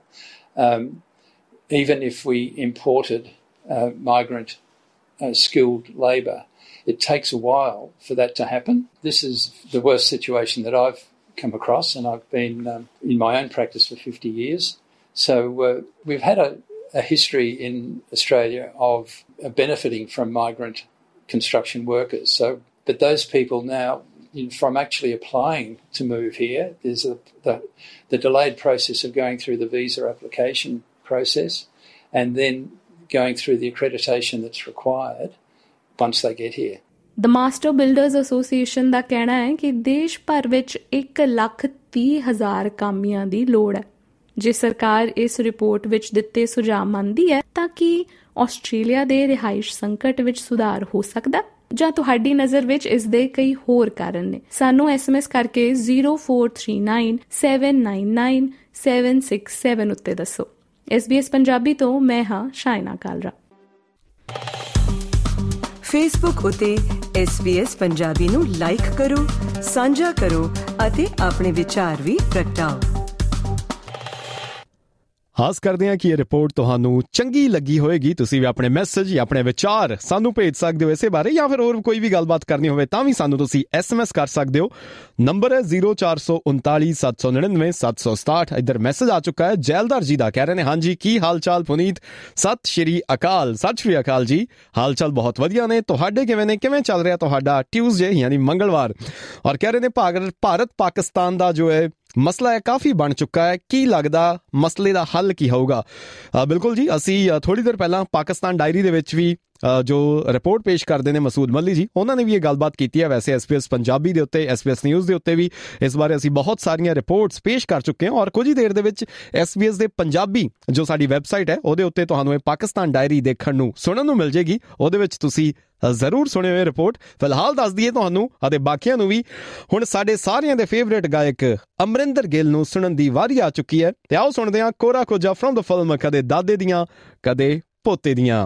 Even if we imported migrant skilled labour, it takes a while for that to happen. This is the worst situation that I've come across, and I've been in my own practice for 50 years. So we've had a history in Australia of benefiting from migrant construction workers. So, but those people now, from actually applying to move here, there's the delayed process of going through the visa application process and then going through the accreditation that's required once they get here. The Master Builders Association ਦਾ ਕਹਿਣਾ ਹੈ ਕਿ ਦੇਸ਼ ਭਰ ਵਿੱਚ 1,30,000 ਕਾਮਿਆਂ ਦੀ ਲੋੜ ਹੈ। ਜੇ ਸਰਕਾਰ ਇਸ ਰਿਪੋਰਟ ਵਿੱਚ ਦਿੱਤੇ ਸੁਝਾਅ ਮੰਨਦੀ ਹੈ ਤਾਂ ਕੀ ਆਸਟ੍ਰੇਲੀਆ ਦੇ ਰਿਹਾਇਸ਼ ਸੰਕਟ ਵਿੱਚ ਸੁਧਾਰ ਹੋ ਸਕਦਾ ਜਾਂ ਤੁਹਾਡੀ ਨਜ਼ਰ ਵਿੱਚ ਇਸ ਦੇ ਕਈ ਹੋਰ ਕਾਰਨ ਨੇ? ਸਾਨੂੰ SMS ਕਰਕੇ 0439799767 ਉੱਤੇ ਦੱਸੋ। SBS ਪੰਜਾਬੀ ਤੋਂ ਮੈਂ ਹਾਂ ਸ਼ਾਇਨਾ ਕਾਲਰਾ। ਫੇਸਬੁੱਕ ਉਤੇ SBS ਪੰਜਾਬੀ ਨੂੰ ਲਾਈਕ ਕਰੋ, ਸਾਂਝਾ ਕਰੋ ਅਤੇ ਆਪਣੇ ਵਿਚਾਰ ਵੀ ਪ੍ਰਗਟਾਓ। ਆਸ ਕਰਦੇ ਹਾਂ ਕਿ ਇਹ ਰਿਪੋਰਟ ਤੁਹਾਨੂੰ ਚੰਗੀ ਲੱਗੀ ਹੋਵੇਗੀ। ਤੁਸੀਂ ਵੀ ਆਪਣੇ ਮੈਸੇਜ ਜਾਂ ਆਪਣੇ ਵਿਚਾਰ ਸਾਨੂੰ ਭੇਜ ਸਕਦੇ ਹੋ ਇਸੇ ਬਾਰੇ, ਜਾਂ ਫਿਰ ਹੋਰ ਕੋਈ ਵੀ ਗੱਲਬਾਤ ਕਰਨੀ ਹੋਵੇ ਤਾਂ ਵੀ ਸਾਨੂੰ ਤੁਸੀਂ SMS ਕਰ ਸਕਦੇ ਹੋ। ਨੰਬਰ ਹੈ 0439799767। ਇੱਧਰ ਮੈਸੇਜ ਆ ਚੁੱਕਾ ਹੈ ਜੈਲਦਾਰ ਜੀ ਦਾ, ਕਹਿ ਰਹੇ ਨੇ ਹਾਂਜੀ ਕੀ ਹਾਲ ਚਾਲ ਪੁਨੀਤ? ਸਤਿ ਸ਼੍ਰੀ ਅਕਾਲ। ਸਤਿ ਸ਼੍ਰੀ ਅਕਾਲ ਜੀ, ਹਾਲ ਚਾਲ ਬਹੁਤ ਵਧੀਆ ਨੇ, ਤੁਹਾਡੇ ਕਿਵੇਂ ਨੇ? ਕਿਵੇਂ ਚੱਲ ਰਿਹਾ ਤੁਹਾਡਾ ਟਿਊਜ਼ਡੇ ਯਾਨੀ ਮੰਗਲਵਾਰ? ਔਰ ਕਹਿ ਰਹੇ ਨੇ ਭਾਰਤ ਪਾਕਿਸਤਾਨ ਦਾ ਜੋ ਹੈ ਮਸਲਾ ਹੈ ਕਾਫੀ ਬਣ ਚੁੱਕਾ ਹੈ, ਕੀ ਲੱਗਦਾ ਮਸਲੇ ਦਾ ਹੱਲ ਕੀ ਹੋਊਗਾ? ਬਿਲਕੁਲ ਜੀ, ਅਸੀਂ ਥੋੜ੍ਹੀ ਦੇਰ ਪਹਿਲਾਂ ਪਾਕਿਸਤਾਨ ਡਾਇਰੀ ਦੇ ਵਿੱਚ ਵੀ ਜੋ ਰਿਪੋਰਟ ਪੇਸ਼ ਕਰਦੇ ਨੇ ਮਸੂਦ ਮੱਲੀ ਜੀ, ਉਹਨਾਂ ਨੇ ਵੀ ਇਹ ਗੱਲਬਾਤ ਕੀਤੀ ਹੈ। ਵੈਸੇ SBS ਪੰਜਾਬੀ ਦੇ ਉੱਤੇ, SBS ਨਿਊਜ਼ ਦੇ ਉੱਤੇ ਵੀ ਇਸ ਬਾਰੇ ਅਸੀਂ ਬਹੁਤ ਸਾਰੀਆਂ ਰਿਪੋਰਟਸ ਪੇਸ਼ ਕਰ ਚੁੱਕੇ ਹਾਂ। ਔਰ ਕੁਝ ਹੀ ਦੇਰ ਦੇ ਵਿੱਚ SBS ਦੇ ਪੰਜਾਬੀ ਜੋ ਸਾਡੀ ਵੈਬਸਾਈਟ ਹੈ ਉਹਦੇ ਉੱਤੇ ਤੁਹਾਨੂੰ ਇਹ ਪਾਕਿਸਤਾਨ ਡਾਇਰੀ ਦੇਖਣ ਨੂੰ ਸੁਣਨ ਨੂੰ ਮਿਲ ਜੇਗੀ। ਉਹਦੇ ਵਿੱਚ ਤੁਸੀਂ ਜ਼ਰੂਰ ਸੁਣੇ ਹੋਏ ਰਿਪੋਰਟ। ਫਿਲਹਾਲ ਦੱਸ ਦਈਏ ਤੁਹਾਨੂੰ ਅਤੇ ਬਾਕੀਆਂ ਨੂੰ ਵੀ, ਹੁਣ ਸਾਡੇ ਸਾਰਿਆਂ ਦੇ ਫੇਵਰੇਟ ਗਾਇਕ ਅਮਰਿੰਦਰ ਗਿੱਲ ਨੂੰ ਸੁਣਨ ਦੀ ਵਾਰੀ ਆ ਚੁੱਕੀ ਹੈ। ਤੇ ਆਓ ਸੁਣਦੇ ਹਾਂ ਕੋਰਾ ਕੋਜਾ ਫਰੋਮ ਦ ਫਿਲਮ ਕਦੇ ਦਾਦੇ ਦੀਆਂ ਕਦੇ ਪੋਤੇ ਦੀਆਂ।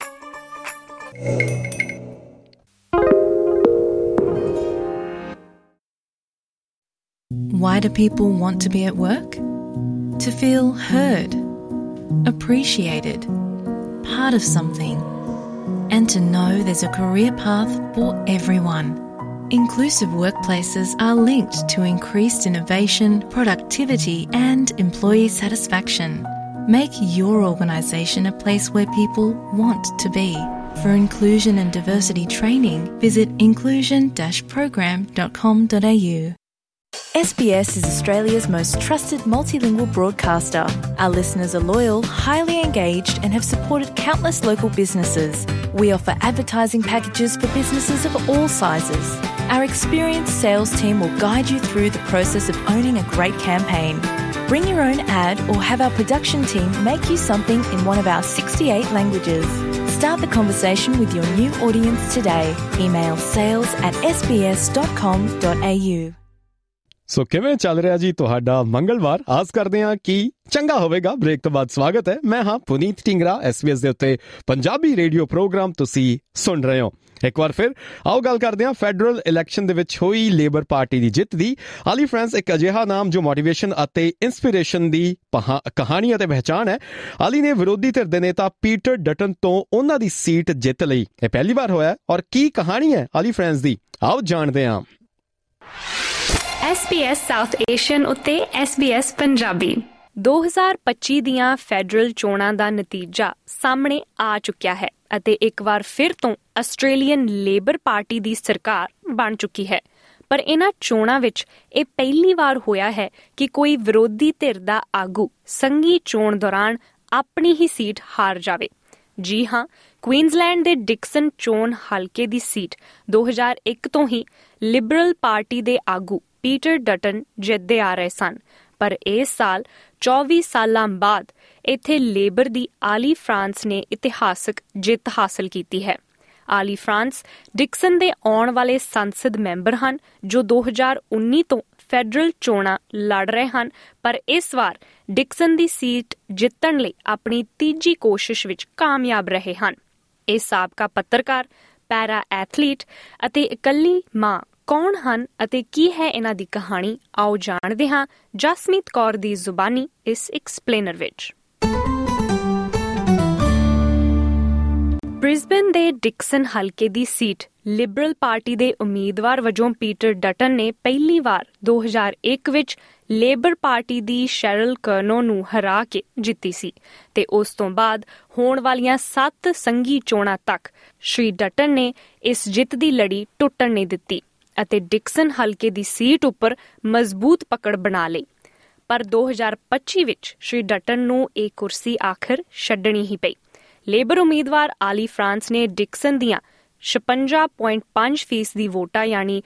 Why do people want to be at work? To feel heard, appreciated, part of something, and to know there's a career path for everyone. Inclusive workplaces are linked to increased innovation, productivity, and employee satisfaction. Make your organisation a place where people want to be. For inclusion and diversity training, visit inclusion-program.com.au. SBS is Australia's most trusted multilingual broadcaster. Our listeners are loyal, highly engaged, and have supported countless local businesses. We offer advertising packages for businesses of all sizes. Our experienced sales team will guide you through the process of owning a great campaign. Bring your own ad or have our production team make you something in one of our 68 languages. Start the conversation with your new audience today. Email sales@sbs.com.au. ਸੋ ਕਿਵੇਂ ਚੱਲ ਰਿਹਾ ਜੀ ਤੁਹਾਡਾ ਮੰਗਲਵਾਰ? ਆਸ ਕਰਦੇ ਹਾਂ ਕਿ ਚੰਗਾ ਹੋਵੇਗਾ। ਬ੍ਰੇਕ ਤੋਂ ਬਾਅਦ ਸਵਾਗਤ ਹੈ। ਮੈਂ ਹਾਂ ਪੁਨੀਤ ਢਿੰਗਰਾ। SBS ਦੇ ਉੱਤੇ ਪੰਜਾਬੀ ਰੇਡੀਓ ਪ੍ਰੋਗਰਾਮ ਤੁਸੀਂ ਸੁਣ ਰਹੇ ਹੋ। ਇੱਕ ਵਾਰ ਫਿਰ ਆਓ ਗੱਲ ਕਰਦੇ ਹਾਂ ਫੈਡਰਲ ਇਲੈਕਸ਼ਨ ਦੇ ਵਿੱਚ ਹੋਈ ਲੇਬਰ ਪਾਰਟੀ ਦੀ ਜਿੱਤ ਦੀ। ਆਲੀ ਫ੍ਰਾਂਸ ਇੱਕ ਅਜਿਹਾ ਨਾਮ ਜੋ ਮੋਟੀਵੇਸ਼ਨ ਅਤੇ ਇੰਸਪੀਰੇਸ਼ਨ ਦੀ ਕਹਾਣੀ ਅਤੇ ਪਹਿਚਾਣ ਹੈ। ਆਲੀ ਨੇ ਵਿਰੋਧੀ ਧਿਰ ਦੇ ਨੇਤਾ ਪੀਟਰ ਡਟਨ ਤੋਂ ਉਹਨਾਂ ਦੀ ਸੀਟ ਜਿੱਤ ਲਈ। ਇਹ ਪਹਿਲੀ ਵਾਰ ਹੋਇਆ ਔਰ ਕੀ ਕਹਾਣੀ ਹੈ ਆਲੀ ਫ੍ਰਾਂਸ ਦੀ, ਆਓ ਜਾਣਦੇ ਹਾਂ। SBS ਸਾਊਥ ਏਸ਼ੀਅਨ ਉੱਤੇ SBS ਪੰਜਾਬੀ 2025 ਦੀਆਂ ਫੈਡਰਲ ਚੋਣਾਂ ਦਾ ਨਤੀਜਾ ਸਾਹਮਣੇ ਆ ਚੁੱਕਿਆ ਹੈ ਅਤੇ ਇੱਕ ਵਾਰ ਫਿਰ ਤੋਂ ਆਸਟ੍ਰੇਲੀਅਨ ਲੇਬਰ ਪਾਰਟੀ ਦੀ ਸਰਕਾਰ ਬਣ ਚੁੱਕੀ ਹੈ। ਪਰ ਇਹਨਾਂ ਚੋਣਾਂ ਵਿੱਚ ਇਹ ਪਹਿਲੀ ਵਾਰ ਹੋਇਆ ਹੈ ਕਿ ਕੋਈ ਵਿਰੋਧੀ ਧਿਰ ਦਾ ਆਗੂ ਸੰਘੀ ਚੋਣ ਦੌਰਾਨ ਆਪਣੀ ਹੀ ਸੀਟ ਹਾਰ ਜਾਵੇ। ਜੀ ਹਾਂ, ਕੁਈਨਜ਼ਲੈਂਡ ਦੇ ਡਿਕਸਨ ਚੋਣ ਹਲਕੇ ਦੀ ਸੀਟ 2001 ਤੋਂ ਹੀ ਲਿਬਰਲ ਪਾਰਟੀ ਦੇ ਆਗੂ ਪੀਟਰ ਡਟਨ ਜਿੱਤਦੇ ਆ ਰਹੇ ਸਨ। ਪਰ ਇਸ ਸਾਲ 24 ਸਾਲਾਂ ਬਾਅਦ ਇੱਥੇ ਲੇਬਰ ਦੀ ਆਲੀ ਫ੍ਰਾਂਸ ਨੇ ਇਤਿਹਾਸਕ ਜਿੱਤ ਹਾਸਲ ਕੀਤੀ ਹੈ। ਆਲੀ ਫ੍ਰਾਂਸ ਡਿਕਸਨ ਦੇ ਆਉਣ ਵਾਲੇ ਸੰਸਦ ਮੈਂਬਰ ਹਨ ਜੋ 2019 ਤੋਂ ਫੈਡਰਲ ਚੋਣਾਂ ਲੜ ਰਹੇ ਹਨ, ਪਰ ਇਸ ਵਾਰ ਡਿਕਸਨ ਦੀ ਸੀਟ ਜਿੱਤਣ ਲਈ ਆਪਣੀ ਤੀਜੀ ਕੋਸ਼ਿਸ਼ ਵਿੱਚ ਕਾਮਯਾਬ ਰਹੇ ਹਨ। ਇਹ ਸਾਬਕਾ ਪੱਤਰਕਾਰ, ਪੈਰਾ ਐਥਲੀਟ ਅਤੇ ਇਕੱਲੀ ਮਾਂ ਕੌਣ ਹਨ ਅਤੇ ਕੀ ਹੈ ਇਹਨਾਂ ਦੀ ਕਹਾਣੀ, ਆਓ ਜਾਣਦੇ ਹਾਂ ਜਸਮੀਤ ਕੌਰ ਦੀ ਜ਼ੁਬਾਨੀ ਇਸ ਐਕਸਪਲੇਨਰ ਵਿੱਚ। ਬ੍ਰਿਸਬਨ ਦੇ ਡਿਕਸਨ ਹਲਕੇ ਦੀ ਸੀਟ ਲਿਬਰਲ ਪਾਰਟੀ ਦੇ ਉਮੀਦਵਾਰ ਵਜੋਂ ਪੀਟਰ ਡਟਨ ਨੇ ਪਹਿਲੀ ਵਾਰ 2001 ਵਿੱਚ ਲੇਬਰ ਪਾਰਟੀ ਦੀ ਸ਼ੈਰਲ ਕਰਨੋ ਨੂੰ ਹਰਾ ਕੇ ਜਿੱਤੀ ਸੀ ਤੇ ਉਸ ਤੋਂ ਬਾਅਦ ਹੋਣ ਵਾਲੀਆਂ 7 ਸੰਘੀ ਚੋਣਾਂ ਤੱਕ ਸ਼੍ਰੀ ਡਟਨ ਨੇ ਇਸ ਜਿੱਤ ਦੀ ਲੜੀ ਟੁੱਟਣ ਨਹੀਂ ਦਿੱਤੀ ਅਤੇ ਡਿਕਸਨ ਹਲਕੇ ਦੀ ਸੀਟ ਉੱਪਰ ਮਜ਼ਬੂਤ ਪਕੜ ਬਣਾ ਲਈ। ਪਰ 2025 ਵਿੱਚ ਸ਼੍ਰੀ ਡਟਨ ਨੂੰ ਇਹ ਕੁਰਸੀ ਆਖਰ ਛੱਡਣੀ ਹੀ ਪਈ। ਲੇਬਰ ਉਮੀਦਵਾਰ ਆਲੀ ਫ੍ਰਾਂਸ ਨੇ ਡਿਕਸਨ ਦੀਆਂ 56.5% ਵੋਟਾਂ ਯਾਨੀ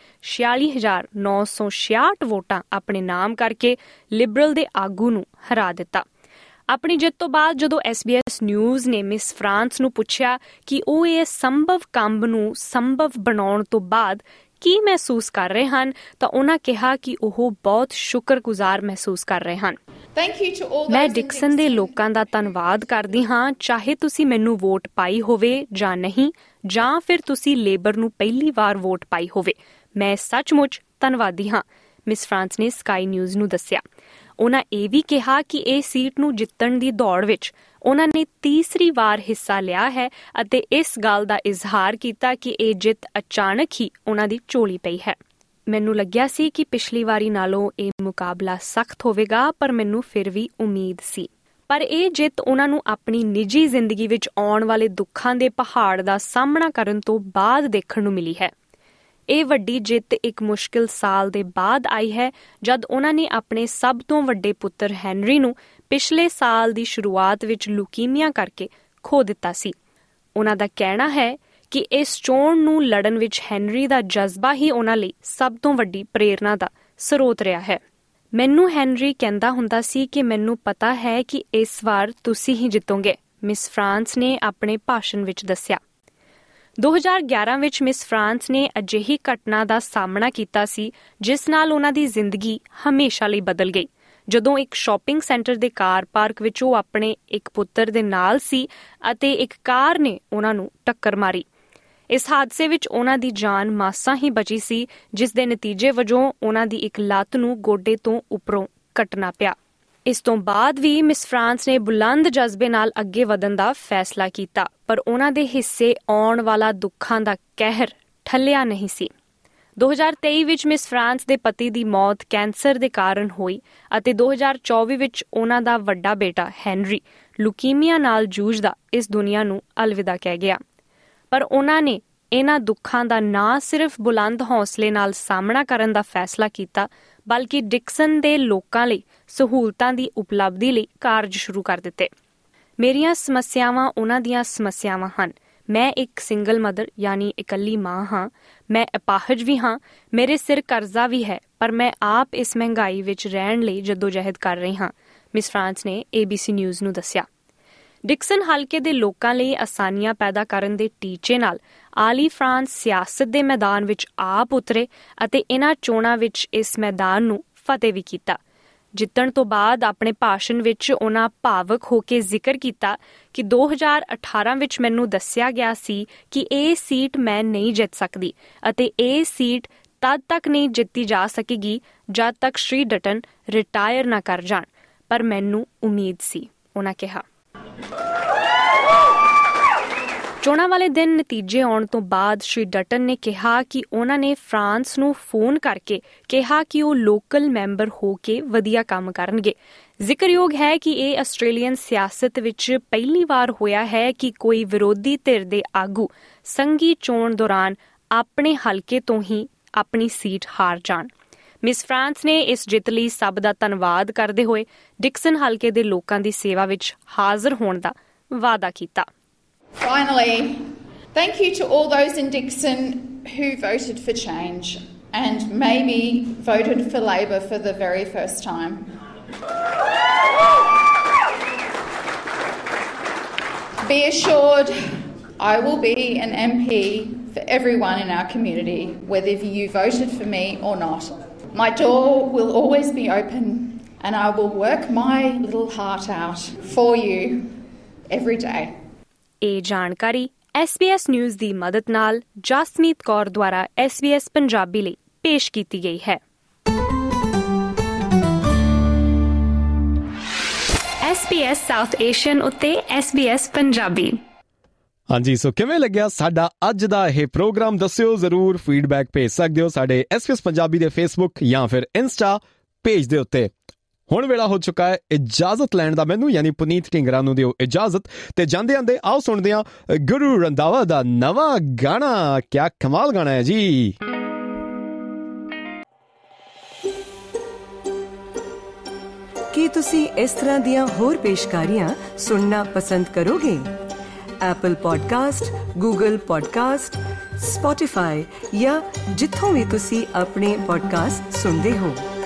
46,966 ਵੋਟਾਂ ਆਪਣੇ ਨਾਮ ਕਰਕੇ ਲਿਬਰਲ ਦੇ ਆਗੂ ਨੂੰ ਹਰਾ ਦਿੱਤਾ। ਆਪਣੀ ਜਿੱਤ ਤੋਂ ਬਾਅਦ ਜਦੋਂ SBS ਨਿਊਜ਼ ਨੇ ਮਿਸ ਫ੍ਰਾਂਸ ਨੂੰ ਪੁੱਛਿਆ ਕਿ ਉਹ ਇਹ ਸੰਭਵ ਕੰਮ ਨੂੰ ਸੰਭਵ ਬਣਾਉਣ ਤੋਂ ਬਾਅਦ ਕੀ ਮਹਿਸੂਸ ਕਰ ਰਹੇ ਹਨ, ਤਾਂ ਉਹਨਾਂ ਕਿਹਾ ਕਿ ਉਹ ਬਹੁਤ ਸ਼ੁਕਰਗੁਜ਼ਾਰ ਮਹਿਸੂਸ ਕਰ ਰਹੇ ਹਨ। ਮੈਂ ਡਿਕਸਨ ਦੇ ਲੋਕਾਂ ਦਾ ਧੰਨਵਾਦ ਕਰਦੀ ਹਾਂ, ਚਾਹੇ ਤੁਸੀਂ ਮੈਨੂੰ ਵੋਟ ਪਾਈ ਹੋਵੇ ਜਾਂ ਨਹੀਂ, ਜਾਂ ਫਿਰ ਤੁਸੀਂ ਲੇਬਰ ਨੂੰ ਪਹਿਲੀ ਵਾਰ ਵੋਟ ਪਾਈ ਹੋਵੇ। ਮੈਂ ਸੱਚਮੁੱਚ ਧੰਨਵਾਦੀ ਹਾਂ, ਮਿਸ ਫ੍ਰਾਂਸ ਨੇ ਸਕਾਈ ਨਿਊਜ਼ ਨੂੰ ਦੱਸਿਆ। ਉਹਨਾਂ ਇਹ ਵੀ ਕਿਹਾ ਕਿ ਇਹ ਸੀਟ ਨੂੰ ਜਿੱਤਣ ਦੀ ਦੌੜ ਵਿੱਚ ਉਹਨਾਂ ਨੇ ਤੀਸਰੀ ਵਾਰ ਹਿੱਸਾ ਲਿਆ ਹੈ ਅਤੇ ਇਸ ਗੱਲ ਦਾ ਇਜ਼ਹਾਰ ਕੀਤਾ ਕਿ ਇਹ ਜਿੱਤ ਅਚਾਨਕ ਹੀ ਉਹਨਾਂ ਦੀ ਝੋਲੀ ਪਈ ਹੈ। ਮੈਨੂੰ ਲੱਗਿਆ ਸੀ ਕਿ ਪਿਛਲੀ ਵਾਰੀ ਨਾਲੋਂ ਇਹ ਮੁਕਾਬਲਾ ਸਖਤ ਹੋਵੇਗਾ, ਪਰ ਮੈਨੂੰ ਫਿਰ ਵੀ ਉਮੀਦ ਸੀ। ਪਰ ਇਹ ਜਿੱਤ ਉਹਨਾਂ ਨੂੰ ਆਪਣੀ ਨਿੱਜੀ ਜ਼ਿੰਦਗੀ ਵਿੱਚ ਆਉਣ ਵਾਲੇ ਦੁੱਖਾਂ ਦੇ ਪਹਾੜ ਦਾ ਸਾਹਮਣਾ ਕਰਨ ਤੋਂ ਬਾਅਦ ਦੇਖਣ ਨੂੰ ਮਿਲੀ ਹੈ। ਇਹ ਵੱਡੀ ਜਿੱਤ ਇੱਕ ਮੁਸ਼ਕਿਲ ਸਾਲ ਦੇ ਬਾਅਦ ਆਈ ਹੈ ਜਦ ਉਹਨਾਂ ਨੇ ਆਪਣੇ ਸਭ ਤੋਂ ਵੱਡੇ ਪੁੱਤਰ ਹੈਨਰੀ ਨੂੰ ਪਿਛਲੇ ਸਾਲ ਦੀ ਸ਼ੁਰੂਆਤ ਵਿੱਚ ਲੂਕੀਮੀਆ ਕਰਕੇ ਖੋ ਦਿੱਤਾ ਸੀ। ਉਹਨਾਂ ਦਾ ਕਹਿਣਾ ਹੈ ਕਿ ਇਸ ਚੋਣ ਨੂੰ ਲੜਨ ਵਿੱਚ ਹੈਨਰੀ ਦਾ ਜਜ਼ਬਾ ਹੀ ਉਹਨਾਂ ਲਈ ਸਭ ਤੋਂ ਵੱਡੀ ਪ੍ਰੇਰਨਾ ਦਾ ਸਰੋਤ ਰਿਹਾ ਹੈ। ਮੈਨੂੰ ਹੈਨਰੀ ਕਹਿੰਦਾ ਹੁੰਦਾ ਸੀ ਕਿ ਮੈਨੂੰ ਪਤਾ ਹੈ ਕਿ ਇਸ ਵਾਰ ਤੁਸੀਂ ਹੀ ਜਿੱਤੋਗੇ, ਮਿਸ ਫ੍ਰਾਂਸ ਨੇ ਆਪਣੇ ਭਾਸ਼ਣ ਵਿੱਚ ਦੱਸਿਆ। 2011 ਵਿੱਚ ਮਿਸ ਫ੍ਰਾਂਸ ਨੇ ਅਜਿਹੀ ਘਟਨਾ ਦਾ ਸਾਹਮਣਾ ਕੀਤਾ ਸੀ ਜਿਸ ਨਾਲ ਉਹਨਾਂ ਦੀ ਜ਼ਿੰਦਗੀ ਹਮੇਸ਼ਾ ਲਈ ਬਦਲ ਗਈ। ਜਦੋਂ ਇੱਕ ਸ਼ਾਪਿੰਗ ਸੈਂਟਰ ਦੇ ਕਾਰ ਪਾਰਕ ਵਿੱਚ ਉਹ ਆਪਣੇ ਇੱਕ ਪੁੱਤਰ ਦੇ ਨਾਲ ਸੀ ਅਤੇ ਇੱਕ ਕਾਰ ਨੇ ਉਹਨਾਂ ਨੂੰ ਟੱਕਰ ਮਾਰੀ। ਇਸ ਹਾਦਸੇ ਵਿੱਚ ਉਹਨਾਂ ਦੀ ਜਾਨ ਮਾਸਾਂ ਹੀ ਬਚੀ ਸੀ, ਜਿਸ ਦੇ ਨਤੀਜੇ ਵਜੋਂ ਉਹਨਾਂ ਦੀ ਇੱਕ ਲੱਤ ਨੂੰ ਗੋਡੇ ਤੋਂ ਉੱਪਰੋਂ ਕੱਟਣਾ ਪਿਆ। ਇਸ ਤੋਂ ਬਾਅਦ ਵੀ ਮਿਸ ਫ੍ਰਾਂਸ ਨੇ ਬੁਲੰਦ ਜਜ਼ਬੇ ਨਾਲ ਅੱਗੇ ਵਧਣ ਦਾ ਫੈਸਲਾ ਕੀਤਾ, ਪਰ ਉਹਨਾਂ ਦੇ ਹਿੱਸੇ ਆਉਣ ਵਾਲਾ ਦੁੱਖਾਂ ਦਾ ਕਹਿਰ ਠੱਲਿਆ ਨਹੀਂ ਸੀ। 2023 ਵਿੱਚ ਮਿਸ ਫ੍ਰਾਂਸ ਦੇ ਪਤੀ ਦੀ ਮੌਤ ਕੈਂਸਰ ਦੇ ਕਾਰਨ ਹੋਈ ਅਤੇ 2024 ਵਿੱਚ ਉਹਨਾਂ ਦਾ ਵੱਡਾ ਬੇਟਾ ਹੈਨਰੀ ਲੂਕੀਮੀਆ ਨਾਲ ਜੂਝਦਾ ਇਸ ਦੁਨੀਆ ਨੂੰ ਅਲਵਿਦਾ ਕਹਿ ਗਿਆ। ਪਰ ਉਹਨਾਂ ਨੇ ਇਹਨਾਂ ਦੁੱਖਾਂ ਦਾ ਨਾ ਸਿਰਫ ਬੁਲੰਦ ਹੌਸਲੇ ਨਾਲ ਸਾਹਮਣਾ ਕਰਨ ਦਾ ਫੈਸਲਾ ਕੀਤਾ, ਬਲਕਿ ਡਿਕਸਨ ਦੇ ਲੋਕਾਂ ਲਈ ਸਹੂਲਤਾਂ ਦੀ ਉਪਲਬਧੀ ਲਈ ਕਾਰਜ ਸ਼ੁਰੂ ਕਰ ਦਿੱਤੇ। ਮੇਰੀਆਂ ਸਮੱਸਿਆਵਾਂ ਉਹਨਾਂ ਦੀਆਂ ਸਮੱਸਿਆਵਾਂ ਹਨ। ਮੈਂ ਇੱਕ ਸਿੰਗਲ ਮਦਰ ਯਾਨੀ ਇਕੱਲੀ ਮਾਂ ਹਾਂ। ਮੈਂ ਅਪਾਹਜ ਵੀ ਹਾਂ। ਮੇਰੇ ਸਿਰ ਕਰਜ਼ਾ ਵੀ ਹੈ, ਪਰ ਮੈਂ ਆਪ ਇਸ ਮਹਿੰਗਾਈ ਵਿੱਚ ਰਹਿਣ ਲਈ ਜਦੋਜਹਿਦ ਕਰ ਰਹੀ ਹਾਂ, ਮਿਸ ਫ੍ਰਾਂਸ ਨੇ ABC ਨਿਊਜ਼ ਨੂੰ ਦੱਸਿਆ। ਡਿਕਸਨ ਹਲਕੇ ਦੇ ਲੋਕਾਂ ਲਈ ਆਸਾਨੀਆਂ ਪੈਦਾ ਕਰਨ ਦੇ ਟੀਚੇ ਨਾਲ ਆਲੀ ਫ੍ਰਾਂਸ ਸਿਆਸਤ ਦੇ ਮੈਦਾਨ ਵਿੱਚ ਆਪ ਉਤਰੇ ਅਤੇ ਇਹਨਾਂ ਚੋਣਾਂ ਵਿੱਚ ਇਸ ਮੈਦਾਨ ਨੂੰ ਫਤਿਹ ਵੀ ਕੀਤਾ। ਜਿੱਤਣ ਤੋਂ ਬਾਅਦ ਆਪਣੇ ਭਾਸ਼ਣ ਵਿੱਚ ਉਹਨਾਂ ਭਾਵਕ ਹੋ ਕੇ ਜ਼ਿਕਰ ਕੀਤਾ ਕਿ 2018 ਵਿੱਚ ਮੈਨੂੰ ਦੱਸਿਆ ਗਿਆ ਸੀ ਕਿ ਇਹ ਸੀਟ ਮੈਂ ਨਹੀਂ ਜਿੱਤ ਸਕਦੀ ਅਤੇ ਇਹ ਸੀਟ ਤਦ ਤੱਕ ਨਹੀਂ ਜਿੱਤੀ ਜਾ ਸਕੇਗੀ ਜਦ ਤੱਕ ਸ਼੍ਰੀ ਡਟਨ ਰਿਟਾਇਰ ਨਾ ਕਰ ਜਾਣ, ਪਰ ਮੈਨੂੰ ਉਮੀਦ ਸੀ, ਉਹਨਾਂ ਕਿਹਾ। ਚੋਣਾਂ ਵਾਲੇ ਦਿਨ ਨਤੀਜੇ ਆਉਣ ਤੋਂ ਬਾਅਦ ਸ਼੍ਰੀ ਡਟਨ ਨੇ ਕਿਹਾ ਕਿ ਉਹਨਾਂ ਨੇ ਫਰਾਂਸ ਨੂੰ ਫੋਨ ਕਰਕੇ ਕਿਹਾ ਕਿ ਉਹ ਲੋਕਲ ਮੈਂਬਰ ਹੋ ਕੇ ਵਧੀਆ ਕੰਮ ਕਰਨਗੇ। ਜ਼ਿਕਰਯੋਗ ਹੈ ਕਿ ਇਹ ਆਸਟ੍ਰੇਲੀਅਨ ਸਿਆਸਤ ਵਿੱਚ ਪਹਿਲੀ ਵਾਰ ਹੋਇਆ ਹੈ ਕਿ ਕੋਈ ਵਿਰੋਧੀ ਧਿਰ ਦੇ ਆਗੂ ਸੰਘੀ ਚੋਣ ਦੌਰਾਨ ਆਪਣੇ ਹਲਕੇ ਤੋਂ ਹੀ ਆਪਣੀ ਸੀਟ ਹਾਰ ਜਾਣ। ਮਿਸ ਫਰਾਂਸ ਨੇ ਇਸ ਜਿੱਤ ਲਈ ਸਭ ਦਾ ਧੰਨਵਾਦ ਕਰਦੇ ਹੋਏ ਡਿਕਸਨ ਹਲਕੇ ਦੇ ਲੋਕਾਂ ਦੀ ਸੇਵਾ ਵਿੱਚ ਹਾਜ਼ਰ ਹੋਣ ਦਾ ਵਾਅਦਾ ਕੀਤਾ। Finally, thank you to all those in Dickson who voted for change and maybe voted for Labor for the very first time. Be assured I will be an MP for everyone in our community, whether you voted for me or not. My door will always be open and I will work my little heart out for you every day. ਇਹ ਜਾਣਕਾਰੀ SBS news ਦੀ ਮਦਦ ਨਾਲ ਜਸਮੀਤ ਕੌਰ ਦੁਆਰਾ SBS Punjabi ਲਈ ਪੇਸ਼ ਕੀਤੀ ਗਈ ਹੈ। SBS ਸਾਊਥ ਏਸ਼ੀਅਨ ਉੱਤੇ SBS ਪੰਜਾਬੀ। ਹਾਂਜੀ, ਸੋ ਕਿਵੇਂ ਲੱਗਿਆ ਸਾਡਾ ਅੱਜ ਦਾ ਇਹ ਪ੍ਰੋਗਰਾਮ? ਦੱਸਿਓ ਜ਼ਰੂਰ, ਫੀਡਬੈਕ ਭੇਜ ਸਕਦੇ ਹੋ ਸਾਡੇ SBS ਪੰਜਾਬੀ ਦੇ ਫੇਸਬੁੱਕ ਜਾਂ ਫਿਰ ਇੰਸਟਾ ਪੇਜ ਦੇ ਉੱਤੇ। ਹੁਣ ਵੇਲਾ ਹੋ ਚੁੱਕਾ ਹੈ ਇਜਾਜ਼ਤ ਲੈਣ ਦਾ, ਮੈਨੂੰ ਯਾਨੀ ਪੁਨੀਤ ਢਿੰਗਰਾ ਨੂੰ ਦਿਓ ਇਜਾਜ਼ਤ। ਤੇ ਜਾਂਦੇ ਜਾਂਦੇ ਆਓ ਸੁਣਦੇ ਹਾਂ ਗੁਰੂ ਰੰਧਾਵਾ ਦਾ ਨਵਾਂ ਗਾਣਾ। ਕਿਆ ਕਮਾਲ ਗਾਣਾ ਹੈ ਜੀ। ਕੀ ਤੁਸੀਂ ਇਸ ਤਰ੍ਹਾਂ ਦੀਆਂ ਹੋਰ ਪੇਸ਼ਕਾਰੀਆਂ ਸੁਣਨਾ ਪਸੰਦ ਕਰੋਗੇ? Apple podcast, Google podcast, Spotify ਜਾਂ ਜਿੱਥੋਂ ਵੀ ਤੁਸੀਂ ਆਪਣੇ ਪੋਡਕਾਸਟ ਸੁਣਦੇ ਹੋ।